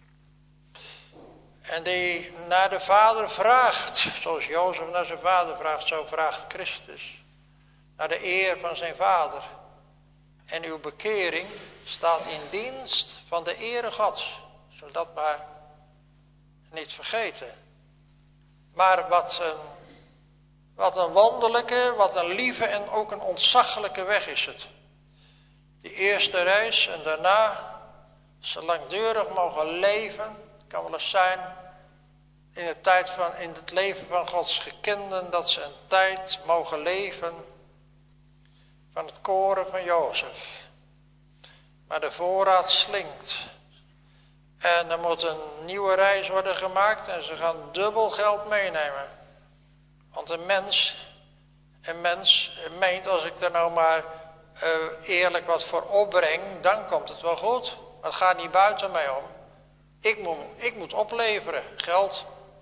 en die naar de Vader vraagt, zoals Jozef naar zijn vader vraagt, zo vraagt Christus naar de eer van zijn Vader. En uw bekering staat in dienst van de ere Gods, zodat maar niet vergeten. Maar wat een, wat een wonderlijke, wat een lieve en ook een ontzaglijke weg is het. Die eerste reis en daarna, ze langdurig mogen leven, het kan wel eens zijn in, de tijd van, in het leven van Gods gekenden, dat ze een tijd mogen leven van het koren van Jozef. Maar de voorraad slinkt. En er moet een nieuwe reis worden gemaakt en ze gaan dubbel geld meenemen. Want een mens, een mens meent, als ik er nou maar uh, eerlijk wat voor opbreng, dan komt het wel goed. Maar het gaat niet buiten mij om. Ik moet, ik moet opleveren, geld.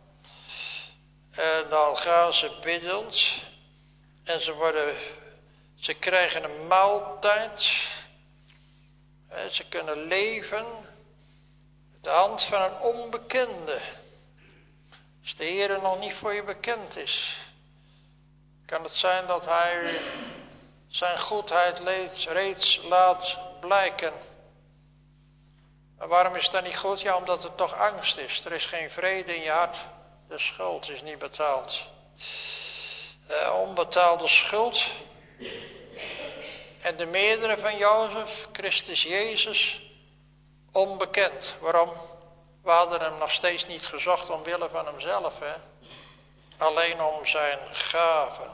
En dan gaan ze biddend en ze worden, ze krijgen een maaltijd. En ze kunnen leven de hand van een onbekende. Als de Heer nog niet voor je bekend is, kan het zijn dat hij zijn goedheid reeds laat blijken. Maar waarom is dat niet goed? Ja, omdat er toch angst is. Er is geen vrede in je hart. De schuld is niet betaald. De onbetaalde schuld. En de meerdere van Jozef, Christus Jezus, onbekend. Waarom? We hadden hem nog steeds niet gezocht omwille van hemzelf. Hè? Alleen om zijn gaven.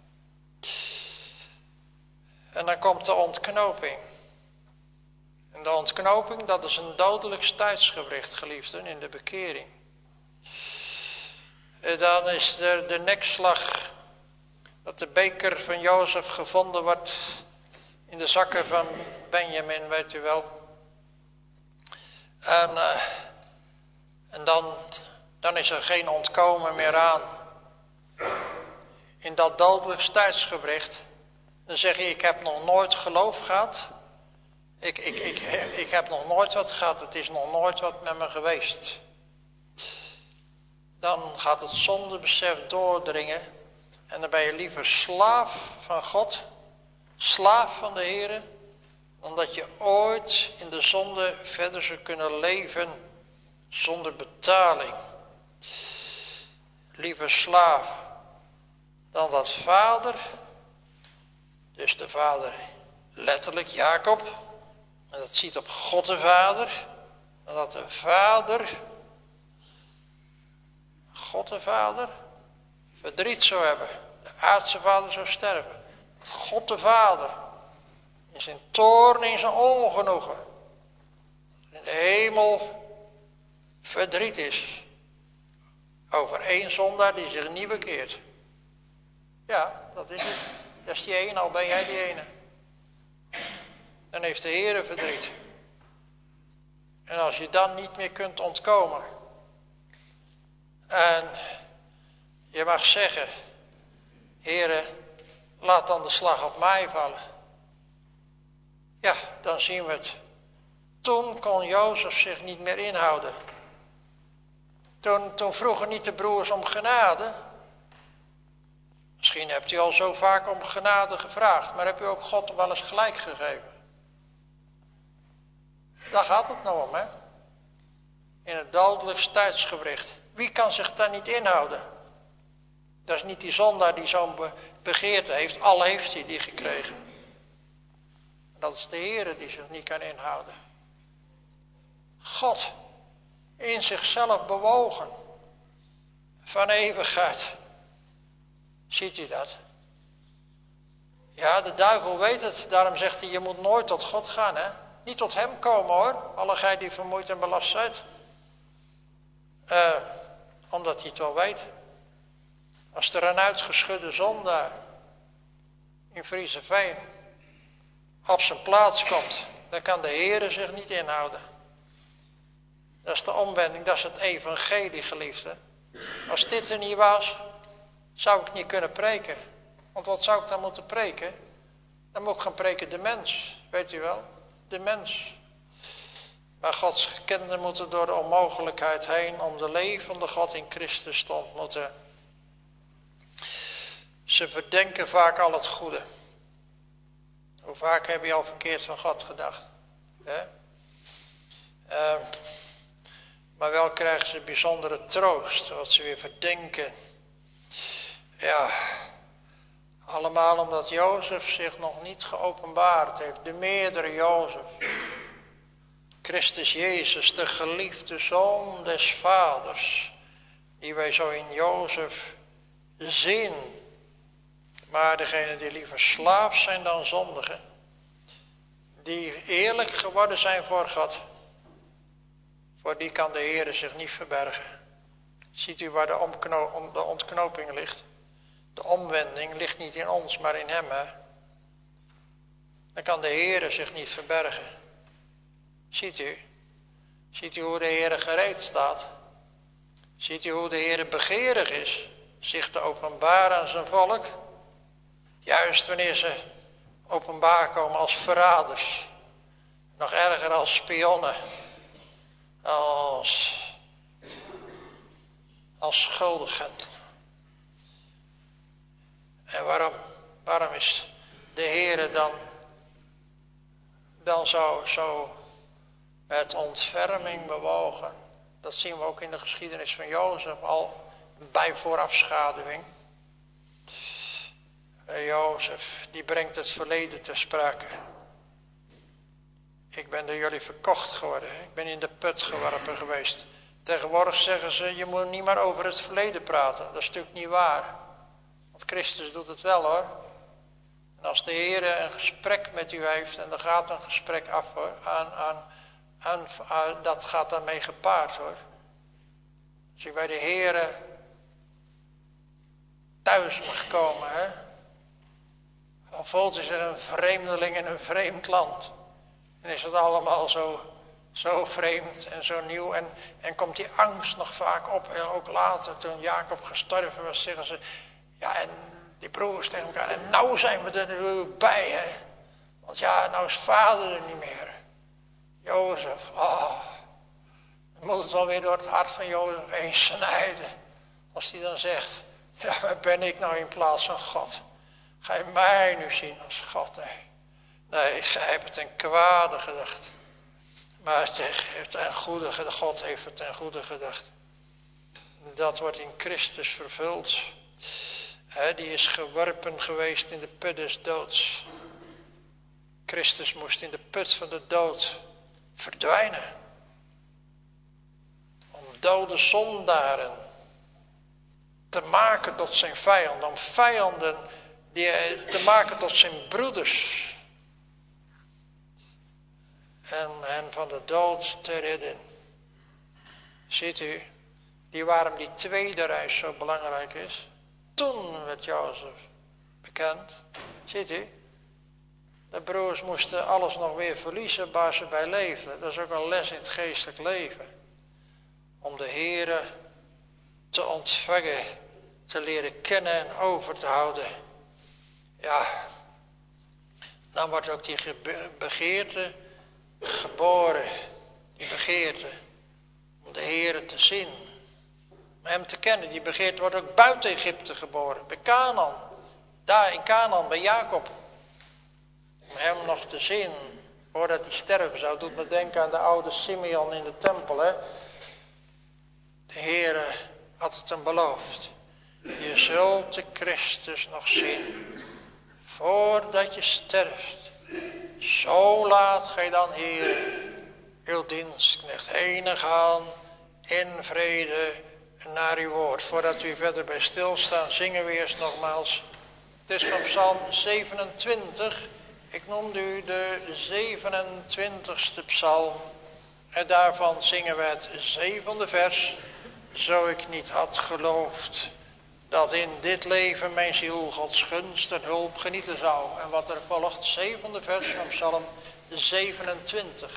En dan komt de ontknoping. En de ontknoping, dat is een dodelijk tijdsgewricht, geliefden, in de bekering. En dan is er de nekslag dat de beker van Jozef gevonden wordt in de zakken van Benjamin, weet u wel. En, uh, en dan, dan is er geen ontkomen meer aan. In dat dodelijk tijdsgewricht. Dan zeg je, ik heb nog nooit geloof gehad. Ik, ik, ik, ik heb nog nooit wat gehad. Het is nog nooit wat met me geweest. Dan gaat het zondebesef doordringen. En dan ben je liever slaaf van God. Slaaf van de Heer. Dan dat je ooit in de zonde verder zou kunnen leven. Zonder betaling. Liever slaaf. Dan dat vader. Dus de vader letterlijk Jacob. En dat ziet op God de Vader. En dat de Vader, God de Vader, verdriet zou hebben. De aardse vader zou sterven. Dat God de Vader in zijn toorn, in zijn ongenoegen, in de hemel verdriet is. Over één zondaar die zich niet bekeert. Ja, dat is het. Dat is die ene, al ben jij die ene. Dan heeft de Heere verdriet. En als je dan niet meer kunt ontkomen. En je mag zeggen, Heere, laat dan de slag op mij vallen. Ja, dan zien we het. Toen kon Jozef zich niet meer inhouden. Toen, toen vroegen niet de broers om genade. Misschien hebt u al zo vaak om genade gevraagd, maar heb u ook God wel eens gelijk gegeven? Daar gaat het nou om, hè? In het dodelijkste tijdsgewricht. Wie kan zich daar niet inhouden? Dat is niet die zondaar die zo'n be- begeerte heeft. Al heeft hij die gekregen. Dat is de Heere die zich niet kan inhouden. God. In zichzelf bewogen. Van eeuwigheid. Ziet u dat? Ja, de duivel weet het. Daarom zegt hij, je moet nooit tot God gaan, hè? Niet tot hem komen, hoor. Alle gij die vermoeid en belast zijt. Uh, omdat hij het wel weet. Als er een uitgeschudde zondaar in Frieseveen op zijn plaats komt, dan kan de Heere zich niet inhouden. Dat is de omwending, dat is het evangelie, geliefde. Als dit er niet was, zou ik niet kunnen preken. Want wat zou ik dan moeten preken? Dan moet ik gaan preken de mens, weet u wel. De mens. Maar Gods kinderen moeten door de onmogelijkheid heen om de levende God in Christus te ontmoeten. Ze verdenken vaak al het goede. Hoe vaak heb je al verkeerd van God gedacht? Hè? Uh, maar wel krijgen ze bijzondere troost, wat ze weer verdenken. Ja, allemaal omdat Jozef zich nog niet geopenbaard heeft. De meerdere Jozef. Christus Jezus, de geliefde Zoon des Vaders. Die wij zo in Jozef zien. Maar degenen die liever slaaf zijn dan zondigen. Die eerlijk geworden zijn voor God. Voor die kan de Heer zich niet verbergen. Ziet u waar de, omkno- de ontknoping ligt? De omwending ligt niet in ons, maar in hem. Hè? Dan kan de Heer zich niet verbergen. Ziet u? Ziet u hoe de Heer gereed staat? Ziet u hoe de Heer begeerig is zich te openbaren aan zijn volk? Juist wanneer ze openbaar komen als verraders. Nog erger als spionnen. Als, als schuldigen. En waarom? Waarom is de Heer dan, dan zo, zo met ontferming bewogen? Dat zien we ook in de geschiedenis van Jozef al bij voorafschaduwing. Jozef, die brengt het verleden ter sprake. Ik ben door jullie verkocht geworden. Ik ben in de put geworpen geweest. Tegenwoordig zeggen ze, je moet niet meer over het verleden praten. Dat is natuurlijk niet waar. Want Christus doet het wel hoor. En als de Heer een gesprek met u heeft, en er gaat een gesprek af hoor, aan, aan, aan, aan, dat gaat daarmee gepaard hoor. Als u bij de Heer thuis mag komen, hè, dan voelt u zich een vreemdeling in een vreemd land. En is het allemaal zo, zo vreemd en zo nieuw. En, en komt die angst nog vaak op. En ook later, toen Jacob gestorven was, zeggen ze, ja en die broers tegen elkaar, en nou zijn we er natuurlijk bij, hè. Want ja, nou is vader er niet meer. Jozef, oh. Dan moet het wel weer door het hart van Jozef heen snijden. Als hij dan zegt, ja, waar ben ik nou in plaats van God? Ga je mij nu zien als God, hè? Nee, gij hebt het ten kwade gedacht. Maar het heeft ten goede gedacht. God heeft het ten goede gedacht. Dat wordt in Christus vervuld. He, die is geworpen geweest in de put des doods. Christus moest in de put van de dood verdwijnen. Om dode zondaren te maken tot zijn vijanden. Om vijanden die, te maken tot zijn broeders. En hen van de dood te redden. Ziet u, die waarom die tweede reis zo belangrijk is. Toen werd Jozef bekend. Ziet u, de broers moesten alles nog weer verliezen waar ze bij leefden. Dat is ook een les in het geestelijk leven. Om de Heere te ontvangen, te leren kennen en over te houden. Ja, dan wordt ook die begeerte geboren. Die begeerte om de Heere te zien. Om hem te kennen. Die begeerte wordt ook buiten Egypte geboren. Bij Canaan. Daar in Canaan, bij Jacob. Om hem nog te zien. Voordat hij sterven zou. Doet me denken aan de oude Simeon in de tempel. Hè? De Heere had het hem beloofd. Je zult de Christus nog zien. Voordat je sterft. Zo laat gij dan, Heer, uw dienstknecht heen gaan in vrede naar uw woord. Voordat u verder bij stilstaan, zingen we eerst nogmaals. Het is van Psalm zevenentwintig. Ik noemde u de zevenentwintigste psalm. En daarvan zingen we het zevende vers. Zo ik niet had geloofd dat in dit leven mijn ziel Gods gunst en hulp genieten zou. En wat er volgt, zevende vers van Psalm zevenentwintig.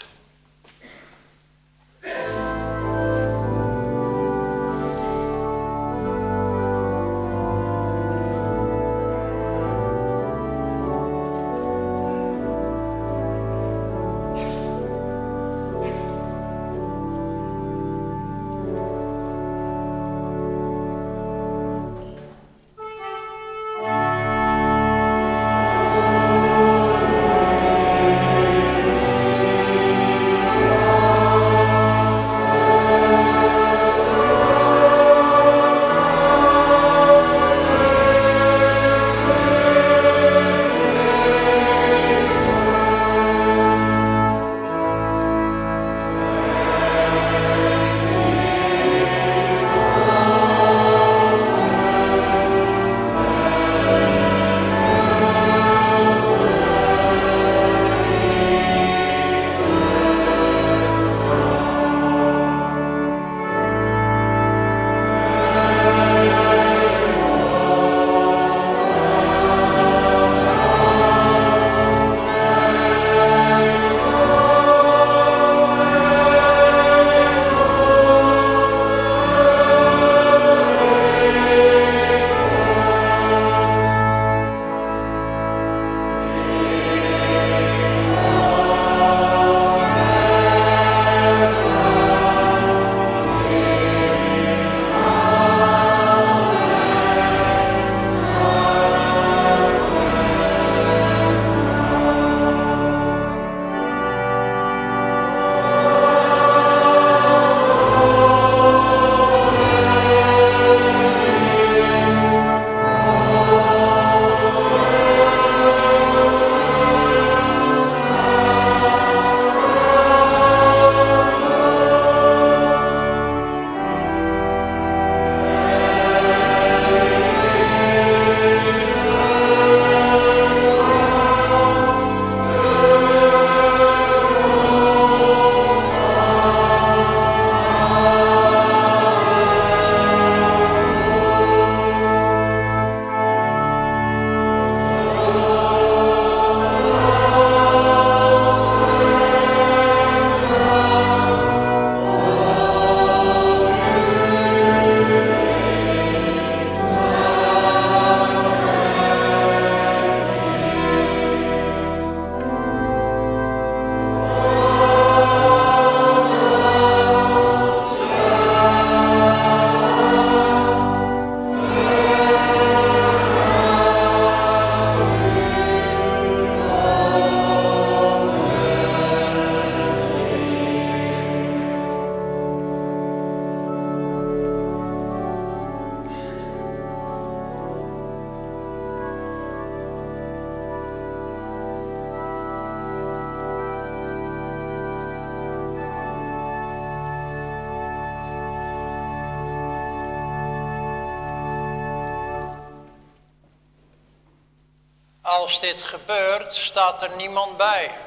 als dit gebeurt, staat er niemand bij.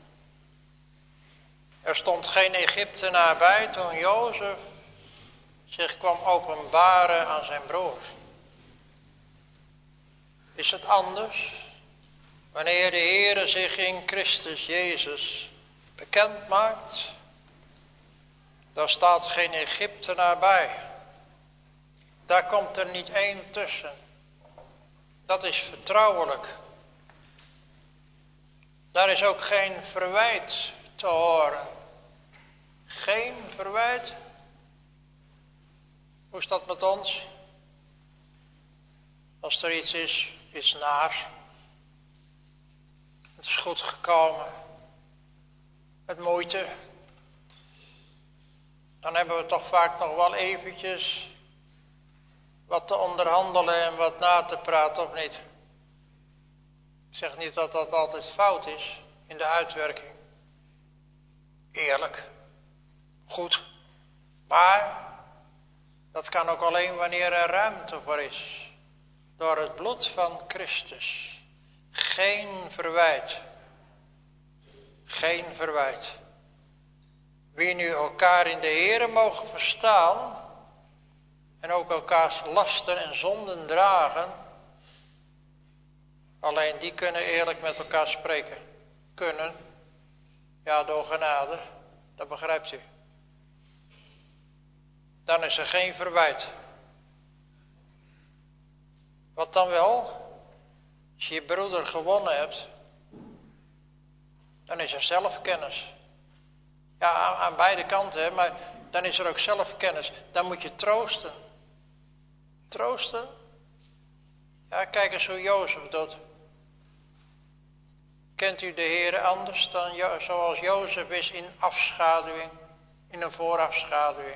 Er stond geen Egyptenaar bij toen Jozef zich kwam openbaren aan zijn broers. Is het anders wanneer de Heere zich in Christus Jezus bekend maakt? Daar staat geen Egyptenaar bij. Daar komt er niet één tussen. Dat is vertrouwelijk. Daar is ook geen verwijt te horen. Geen verwijt. Hoe is dat met ons? Als er iets is, iets naars. Het is goed gekomen. Met moeite. Dan hebben we toch vaak nog wel eventjes wat te onderhandelen en wat na te praten, of niet? Ik zeg niet dat dat altijd fout is in de uitwerking. Eerlijk. Goed. Maar dat kan ook alleen wanneer er ruimte voor is. Door het bloed van Christus. Geen verwijt. Geen verwijt. Wie nu elkaar in de Heere mogen verstaan en ook elkaars lasten en zonden dragen, alleen die kunnen eerlijk met elkaar spreken. Kunnen. Ja, door genade. Dat begrijpt u. Dan is er geen verwijt. Wat dan wel? Als je je broeder gewonnen hebt, dan is er zelfkennis. Ja, aan, aan beide kanten, hè, maar dan is er ook zelfkennis. Dan moet je troosten. Troosten? Ja, kijk eens hoe Jozef doet. Kent u de Heere anders dan jo- zoals Jozef is in afschaduwing, in een voorafschaduwing?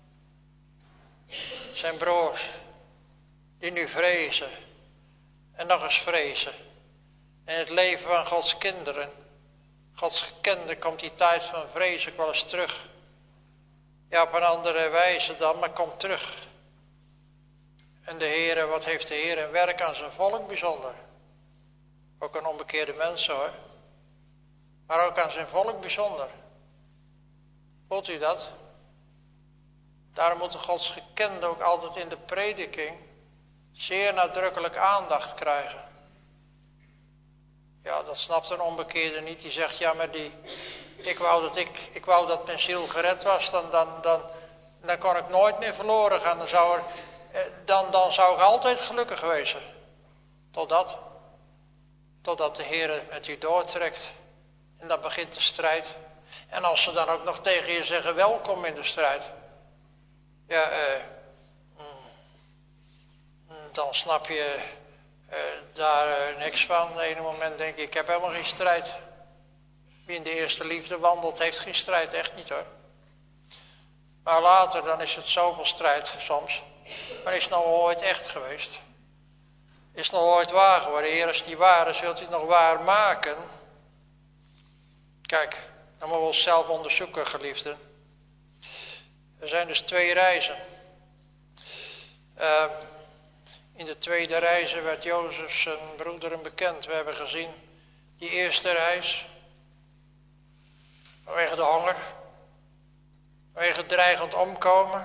Zijn broers, die nu vrezen en nog eens vrezen. In het leven van Gods kinderen, Gods gekenden, komt die tijd van vrezen ook wel eens terug. Ja, op een andere wijze dan, maar komt terug. En de Heere, wat heeft de Heere een werk aan zijn volk bijzonder. Ook aan onbekeerde mensen hoor. Maar ook aan zijn volk bijzonder. Voelt u dat? Daarom moeten Gods gekenden ook altijd in de prediking zeer nadrukkelijk aandacht krijgen. Ja, dat snapt een onbekeerde niet. Die zegt, ja maar die, ik wou dat, ik, ik wou dat mijn ziel gered was. Dan, dan, dan, dan kon ik nooit meer verloren gaan. Dan zou, er, dan, dan zou ik altijd gelukkig wezen. Totdat, totdat de Heer met u doortrekt. En dan begint de strijd. En als ze dan ook nog tegen je zeggen, welkom in de strijd. Ja, eh, dan snap je uh, daar uh, niks van. Op een moment denk ik, ik heb helemaal geen strijd. Wie in de eerste liefde wandelt, heeft geen strijd. Echt niet hoor. Maar later, dan is het zoveel strijd soms. Maar is het nou ooit echt geweest? Is het nou ooit waar geworden? Heer, als die waar is, wilt u het nog waar maken? Kijk, dan moeten we onszelf onderzoeken, geliefden. Er zijn dus twee reizen. Uh, in de tweede reize werd Jozef zijn broederen bekend. We hebben gezien die eerste reis. Vanwege de honger. Vanwege het dreigend omkomen.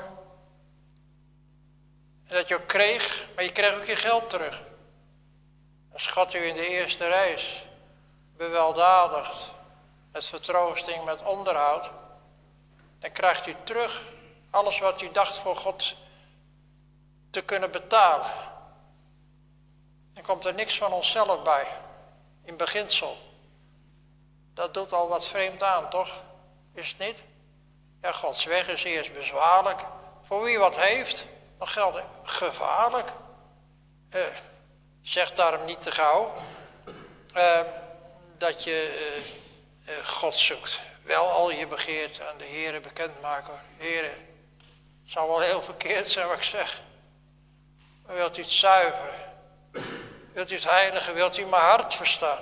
En dat je ook kreeg, maar je kreeg ook je geld terug. Dan schat u in de eerste reis beweldadigd. Met vertroosting, met onderhoud. Dan krijgt u terug alles wat u dacht voor God te kunnen betalen. Dan komt er niks van onszelf bij. In beginsel. Dat doet al wat vreemd aan, toch? Is het niet? Ja, Gods weg is eerst bezwaarlijk. Voor wie wat heeft, dan geldt het gevaarlijk. Uh, zeg daarom niet te gauw uh, dat je uh, uh, God zoekt. Wel al je begeert aan de Heere bekendmaken. Heere, het zou wel heel verkeerd zijn wat ik zeg. Maar wilt u het zuiveren? Wilt u het heilige? Wilt u mijn hart verstaan?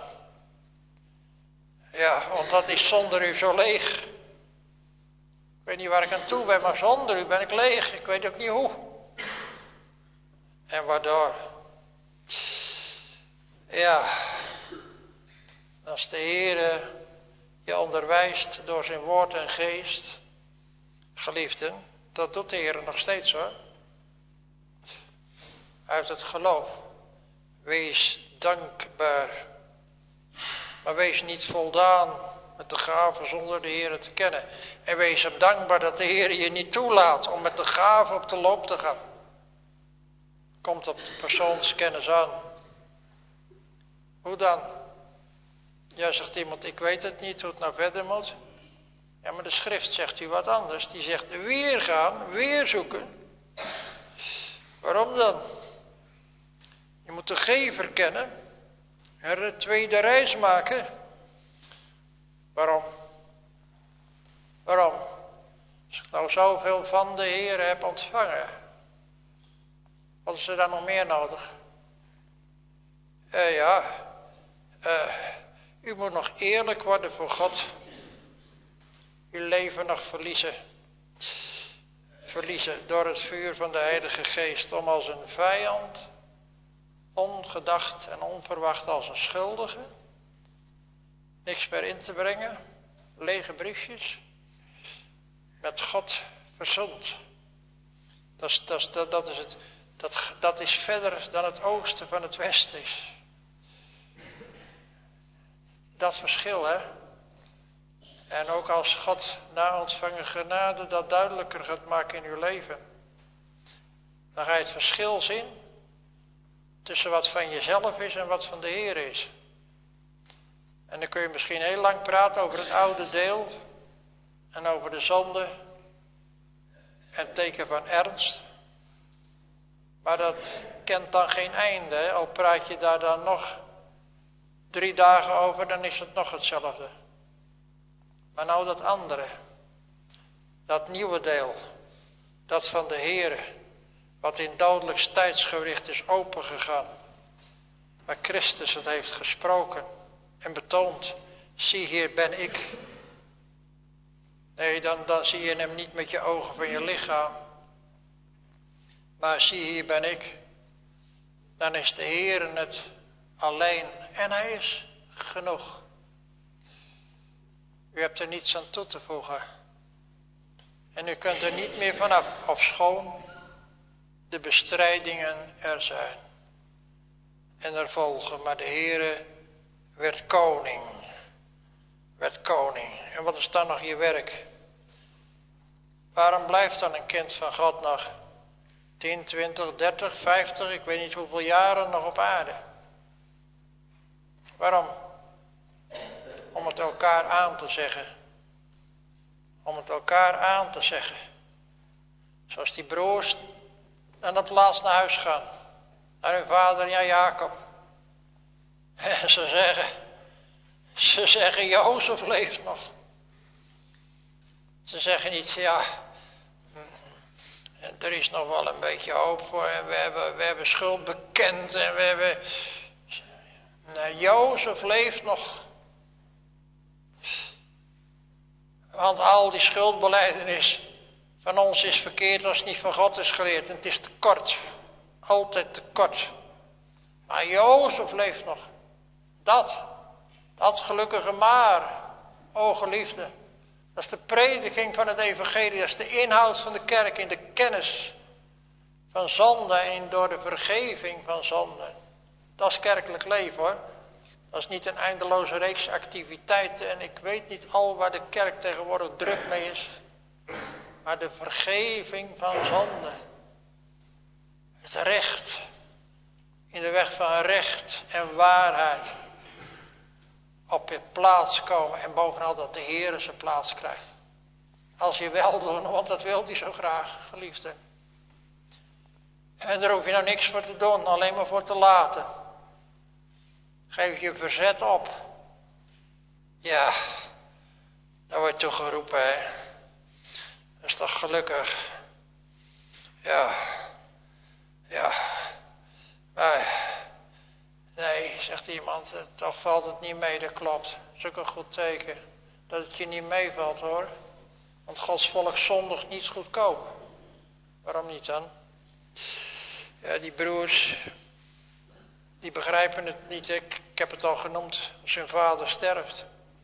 Ja, want dat is zonder u zo leeg. Ik weet niet waar ik aan toe ben, maar zonder u ben ik leeg. Ik weet ook niet hoe. En waardoor? Ja, Als de Heer je onderwijst door zijn woord en geest, geliefden, dat doet de Heer nog steeds hoor. Uit het geloof. Wees dankbaar. Maar wees niet voldaan met de gave zonder de Heer te kennen. En wees hem dankbaar dat de Heer je niet toelaat om met de gave op de loop te gaan. Komt op de persoonskennis aan. Hoe dan? Ja, zegt iemand, ik weet het niet hoe het nou verder moet. Ja, maar de schrift zegt u wat anders. Die zegt weer gaan, weer zoeken. Waarom dan? Je moet de gever kennen. En de tweede reis maken. Waarom? Waarom? Als ik nou zoveel van de Heer heb ontvangen. Wat is er dan nog meer nodig? Uh, ja, uh, u moet nog eerlijk worden voor God. Uw leven nog verliezen. Verliezen door het vuur van de Heilige Geest. Om als een vijand, ongedacht en onverwacht als een schuldige, niks meer in te brengen. Lege briefjes. Met God verzoend. Dat is, dat is, dat, dat is het... Dat, dat is verder dan het oosten van het westen is. Dat verschil, hè. En ook als God na ontvangen genade dat duidelijker gaat maken in uw leven. Dan ga je het verschil zien tussen wat van jezelf is en wat van de Heer is. En dan kun je misschien heel lang praten over het oude deel. En over de zonde. En teken van ernst. Maar dat kent dan geen einde. Hè? Al praat je daar dan nog drie dagen over, dan is het nog hetzelfde. Maar nou dat andere. Dat nieuwe deel. Dat van de Heere. Wat in dodelijks tijdsgewricht is opengegaan. Waar Christus het heeft gesproken. En betoond. Zie hier ben ik. Nee, dan, dan zie je hem niet met je ogen van je lichaam. Maar zie hier ben ik. Dan is de Heere het alleen. En hij is genoeg. U hebt er niets aan toe te voegen. En u kunt er niet meer vanaf. Ofschoon de bestrijdingen er zijn. En er volgen. Maar de Heere werd koning. Werd koning. En wat is dan nog je werk? Waarom blijft dan een kind van God nog tien, twintig, dertig, vijftig, ik weet niet hoeveel jaren nog op aarde? Waarom? Om het elkaar aan te zeggen. Om het elkaar aan te zeggen. Zoals die broers dan op het laatst naar huis gaan. Naar hun vader, ja Jacob. En ze zeggen, ze zeggen Jozef leeft nog. Ze zeggen niet, ja, er is nog wel een beetje hoop voor en we hebben, we hebben schuld bekend en we hebben... Nou, Jozef leeft nog. Want al die schuldbelijdenis van ons is verkeerd als het niet van God is geleerd. En het is te kort. Altijd te kort. Maar Jozef leeft nog. Dat. Dat gelukkige maar. O geliefde. Dat is de prediking van het evangelie. Dat is de inhoud van de kerk in de kennis van zonde en door de vergeving van zonde. Dat is kerkelijk leven hoor. Dat is niet een eindeloze reeks activiteiten en ik weet niet al waar de kerk tegenwoordig druk mee is. Maar de vergeving van zonde. Het recht. In de weg van recht en waarheid. Op je plaats komen en bovenal dat de Heer zijn plaats krijgt. Als je wel doen, want dat wil hij zo graag, geliefde. En daar hoef je nou niks voor te doen, alleen maar voor te laten. Geef je verzet op. Ja, daar word je toe geroepen, hè. Dat is toch gelukkig. Ja, ja. Maar, nee, zegt iemand, toch valt het niet mee, dat klopt. Dat is ook een goed teken. Dat het je niet meevalt, hoor. Want Gods volk zondigt niet goedkoop. Waarom niet dan? Ja, die broers, die begrijpen het niet. Ik, ik heb het al genoemd, als hun vader sterft.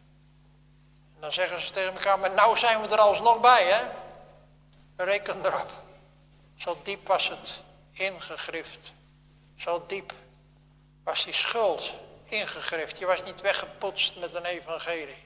En dan zeggen ze tegen elkaar, maar nou zijn we er alsnog bij, hè? Reken erop. Zo diep was het ingegrift. Zo diep was die schuld ingegrift. Je was niet weggepoetst met een evangelie.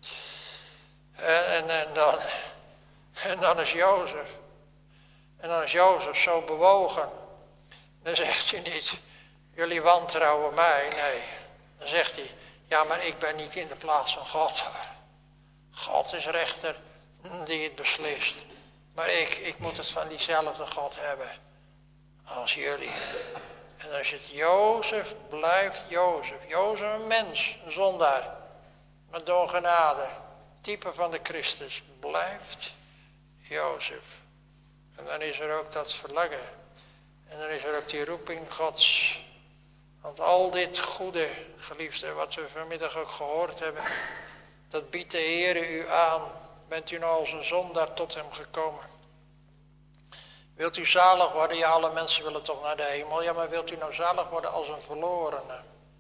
En, en, en, dan, en dan is Jozef. En dan is Jozef zo bewogen. Dan zegt hij niet, jullie wantrouwen mij. Nee. Dan zegt hij, ja, maar ik ben niet in de plaats van God. God is rechter die het beslist. Maar ik, ik moet het van diezelfde God hebben als jullie. En als het Jozef blijft Jozef. Jozef een mens, een zondaar. Maar door genade, type van de Christus, blijft Jozef. En dan is er ook dat verlangen. En dan is er ook die roeping Gods. Want al dit goede, geliefde, wat we vanmiddag ook gehoord hebben, dat biedt de Heere u aan. Bent u nou als een zondaar tot hem gekomen? Wilt u zalig worden? Ja, alle mensen willen toch naar de hemel. Ja, maar wilt u nou zalig worden als een verlorene?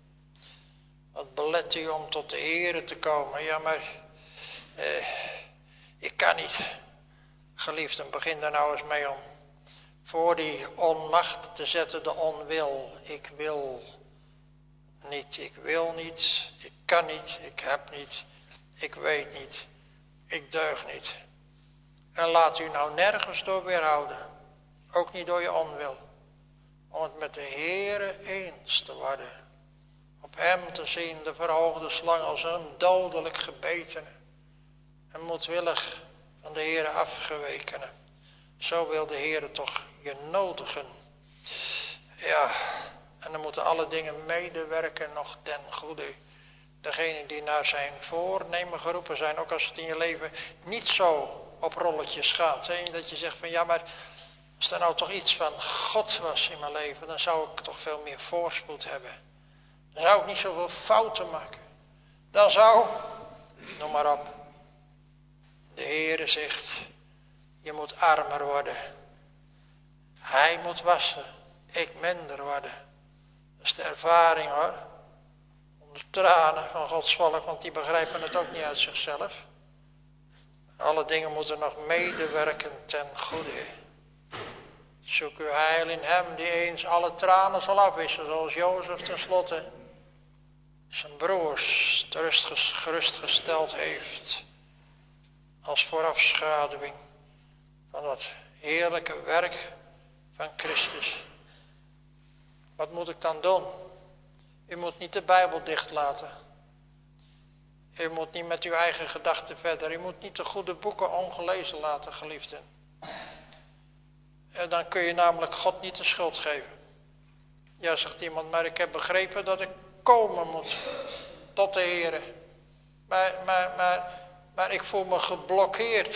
Wat belet u om tot de Heere te komen? Ja, maar eh, ik kan niet. Geliefden, begin daar nou eens mee om. Voor die onmacht te zetten de onwil. Ik wil niet, ik wil niet, ik kan niet, ik heb niet, ik weet niet, ik deug niet. En laat u nou nergens door weerhouden. Ook niet door je onwil. Om het met de Heere eens te worden. Op hem te zien, de verhoogde slang als een dodelijk gebetene. En moedwillig van de Heere afgewekene. Zo wil de Heere toch je nodigen. Ja, en dan moeten alle dingen medewerken nog ten goede. Degenen die naar zijn voornemen geroepen zijn, ook als het in je leven niet zo op rolletjes gaat. Hè? Dat je zegt van ja, maar als er nou toch iets van God was in mijn leven, dan zou ik toch veel meer voorspoed hebben. Dan zou ik niet zoveel fouten maken. Dan zou, noem maar op, de Heere zegt, je moet armer worden. Hij moet wassen, ik minder worden. Dat is de ervaring hoor. Onder tranen van Gods volk, want die begrijpen het ook niet uit zichzelf. Alle dingen moeten nog medewerken ten goede. Zoek uw heil in hem die eens alle tranen zal afwissen, zoals Jozef tenslotte zijn broers gerustgesteld heeft. Als voorafschaduwing van dat heerlijke werk van Christus. Wat moet ik dan doen? U moet niet de Bijbel dichtlaten. U moet niet met uw eigen gedachten verder. U moet niet de goede boeken ongelezen laten, geliefden. En dan kun je namelijk God niet de schuld geven. Ja, zegt iemand, maar ik heb begrepen dat ik komen moet tot de Heere. Maar, maar, maar, maar ik voel me geblokkeerd.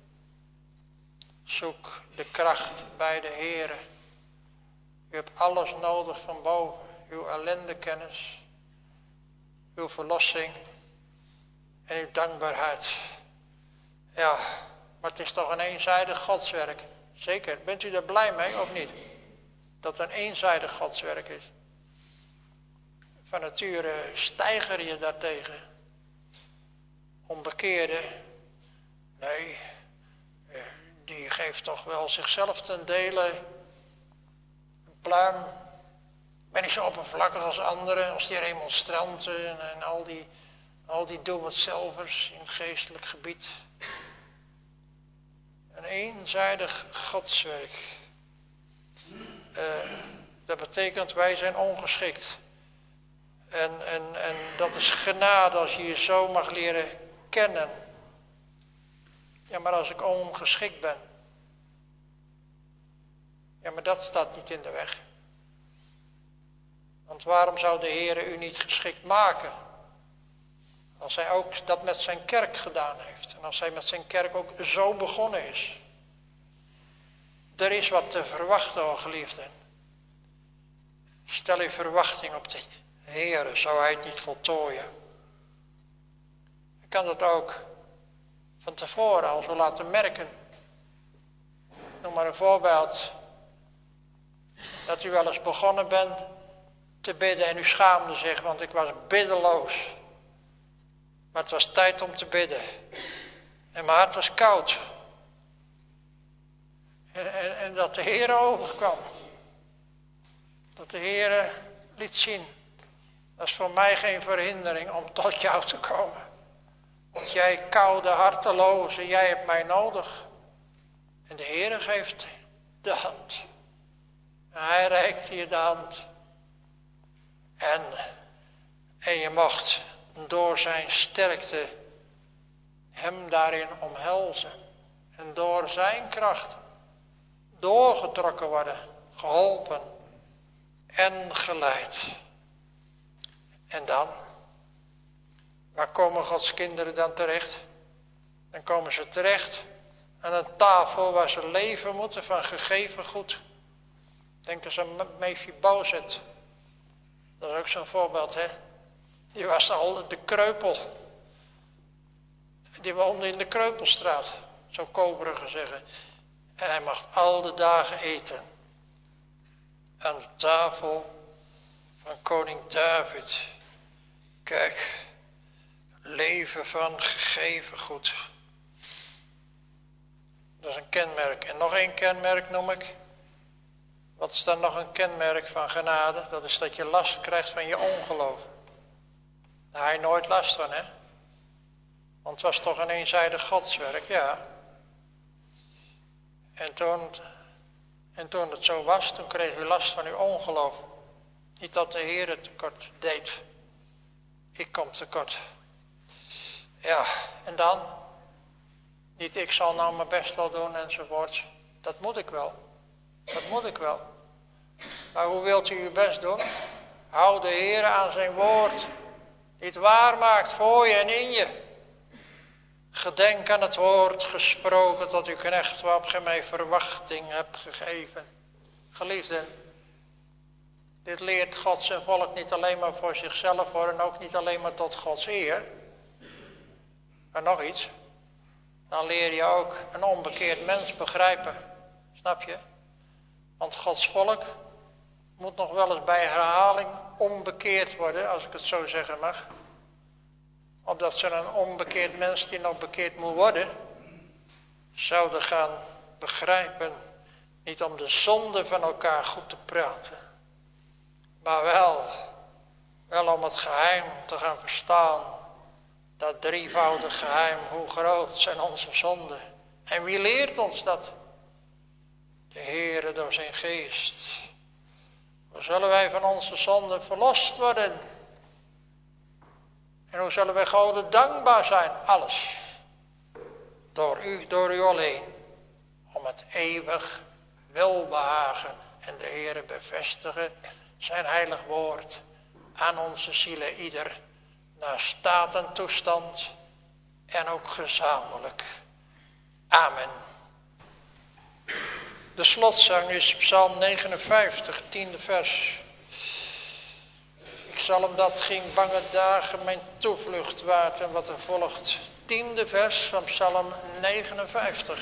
Zoek de kracht bij de Heere. U hebt alles nodig van boven. Uw ellendekennis, uw verlossing en uw dankbaarheid. Ja, maar het is toch een eenzijdig godswerk. Zeker, bent u er blij mee of niet? Dat het een eenzijdig godswerk is. Van nature steiger je daartegen. Onbekeerde, nee, die geeft toch wel zichzelf ten dele een pluim. Ben ik zo oppervlakkig als anderen, als die remonstranten en, en al die, al die doe-het-zelvers in het geestelijk gebied. Een eenzijdig godswerk. Uh, dat betekent wij zijn ongeschikt. En, en, en dat is genade als je je zo mag leren kennen. Ja, maar als ik ongeschikt ben. Ja, maar dat staat niet in de weg. Want waarom zou de Heere u niet geschikt maken? Als hij ook dat met zijn kerk gedaan heeft. En als hij met zijn kerk ook zo begonnen is. Er is wat te verwachten, o geliefden. Stel uw verwachting op de Heere, zou hij het niet voltooien. Ik kan dat ook van tevoren al zo laten merken. Noem maar een voorbeeld. Dat u wel eens begonnen bent te bidden en u schaamde zich, want ik was biddeloos. Maar het was tijd om te bidden. En mijn hart was koud. En, en, en dat de Heer overkwam. Dat de Heer liet zien. Dat is voor mij geen verhindering om tot jou te komen. Want jij koude, harteloze, jij hebt mij nodig. En de Heer geeft de hand. En hij reikt je de hand. En, en je mocht door zijn sterkte hem daarin omhelzen. En door zijn kracht doorgetrokken worden, geholpen en geleid. En dan, waar komen Gods kinderen dan terecht? Dan komen ze terecht aan een tafel waar ze leven moeten van gegeven goed. Denk eens aan Mephibozet. Dat is ook zo'n voorbeeld, hè. Die was al de kreupel. Die woonde in de Kreupelstraat, zo Koberige zeggen. En hij mag al de dagen eten. Aan de tafel van koning David. Kijk, leven van gegeven goed. Dat is een kenmerk. En nog één kenmerk noem ik. Wat is dan nog een kenmerk van genade? Dat is dat je last krijgt van je ongeloof. Daar had je nooit last van, hè? Want het was toch een eenzijdig godswerk, ja. En toen, en toen het zo was, toen kreeg u last van uw ongeloof. Niet dat de Heer het tekort deed. Ik kom tekort. Ja, en dan? Niet ik zal nou mijn best wel doen enzovoort. Dat moet ik wel. Dat moet ik wel. Maar hoe wilt u uw best doen? Hou de Heer aan zijn woord. Die het waar maakt voor je en in je. Gedenk aan het woord gesproken tot uw knecht waarop gij mij verwachting hebt gegeven. Geliefden, dit leert God zijn volk niet alleen maar voor zichzelf hoor en ook niet alleen maar tot Gods eer. Maar nog iets, dan leer je ook een onbekeerd mens begrijpen. Snap je? Want Gods volk moet nog wel eens bij herhaling onbekeerd worden, als ik het zo zeggen mag. Opdat ze een onbekeerd mens die nog bekeerd moet worden, zouden gaan begrijpen, niet om de zonde van elkaar goed te praten, maar wel, wel om het geheim te gaan verstaan. Dat drievoudig geheim, hoe groot zijn onze zonden. En wie leert ons dat? De Heere door zijn geest. Hoe zullen wij van onze zonden verlost worden? En hoe zullen wij God dankbaar zijn? Alles. Door u, door u alleen. Om het eeuwig welbehagen. En de Heere bevestigen zijn heilig woord aan onze zielen ieder. Naar staat en toestand. En ook gezamenlijk. Amen. De slotzang is Psalm negenenvijftig, tiende vers. Ik zal hem dat ging bange dagen mijn toevlucht waard en wat er volgt. Tiende vers van Psalm negenenvijftig.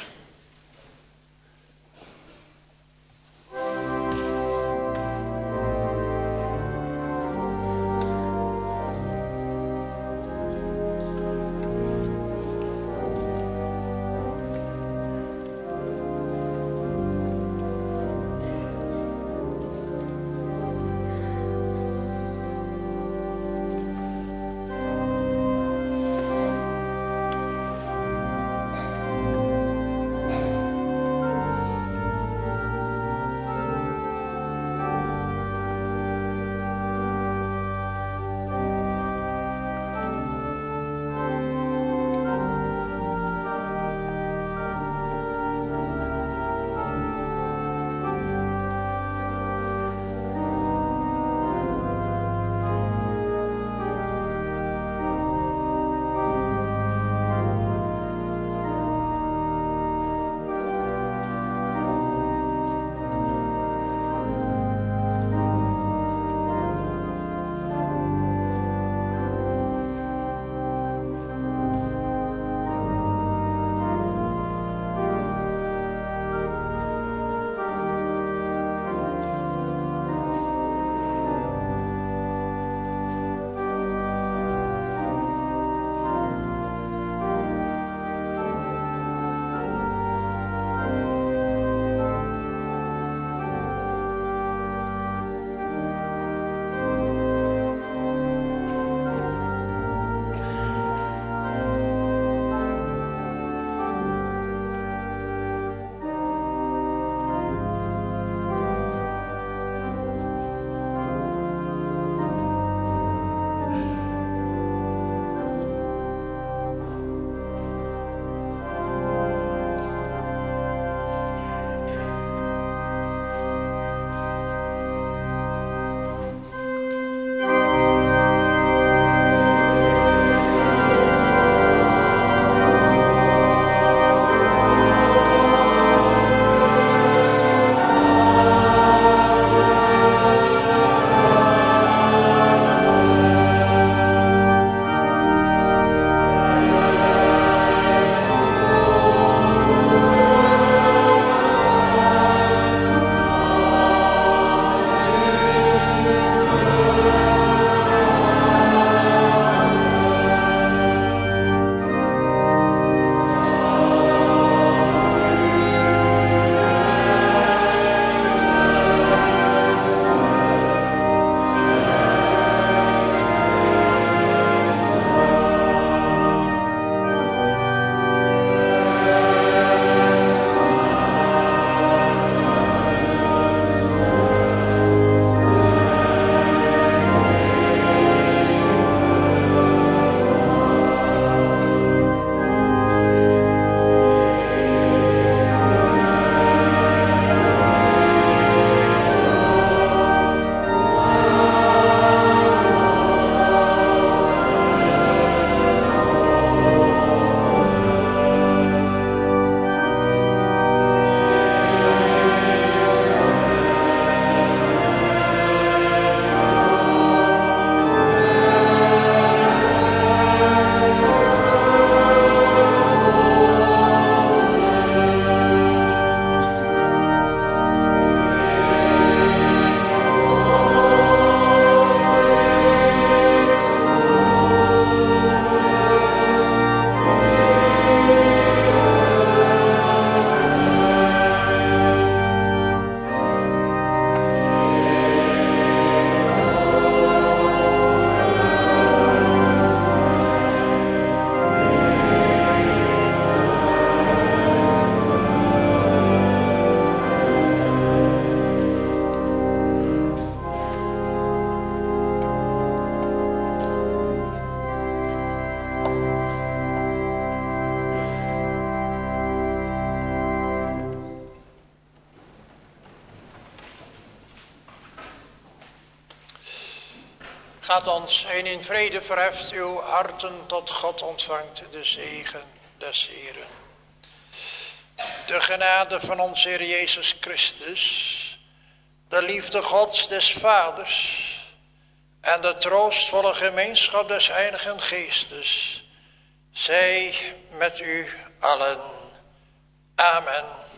Laat ons en in vrede verheft uw harten tot God ontvangt de zegen des Heeren. De genade van onze Heer Jezus Christus, de liefde Gods des Vaders en de troostvolle gemeenschap des Heiligen Geestes, zij met u allen. Amen.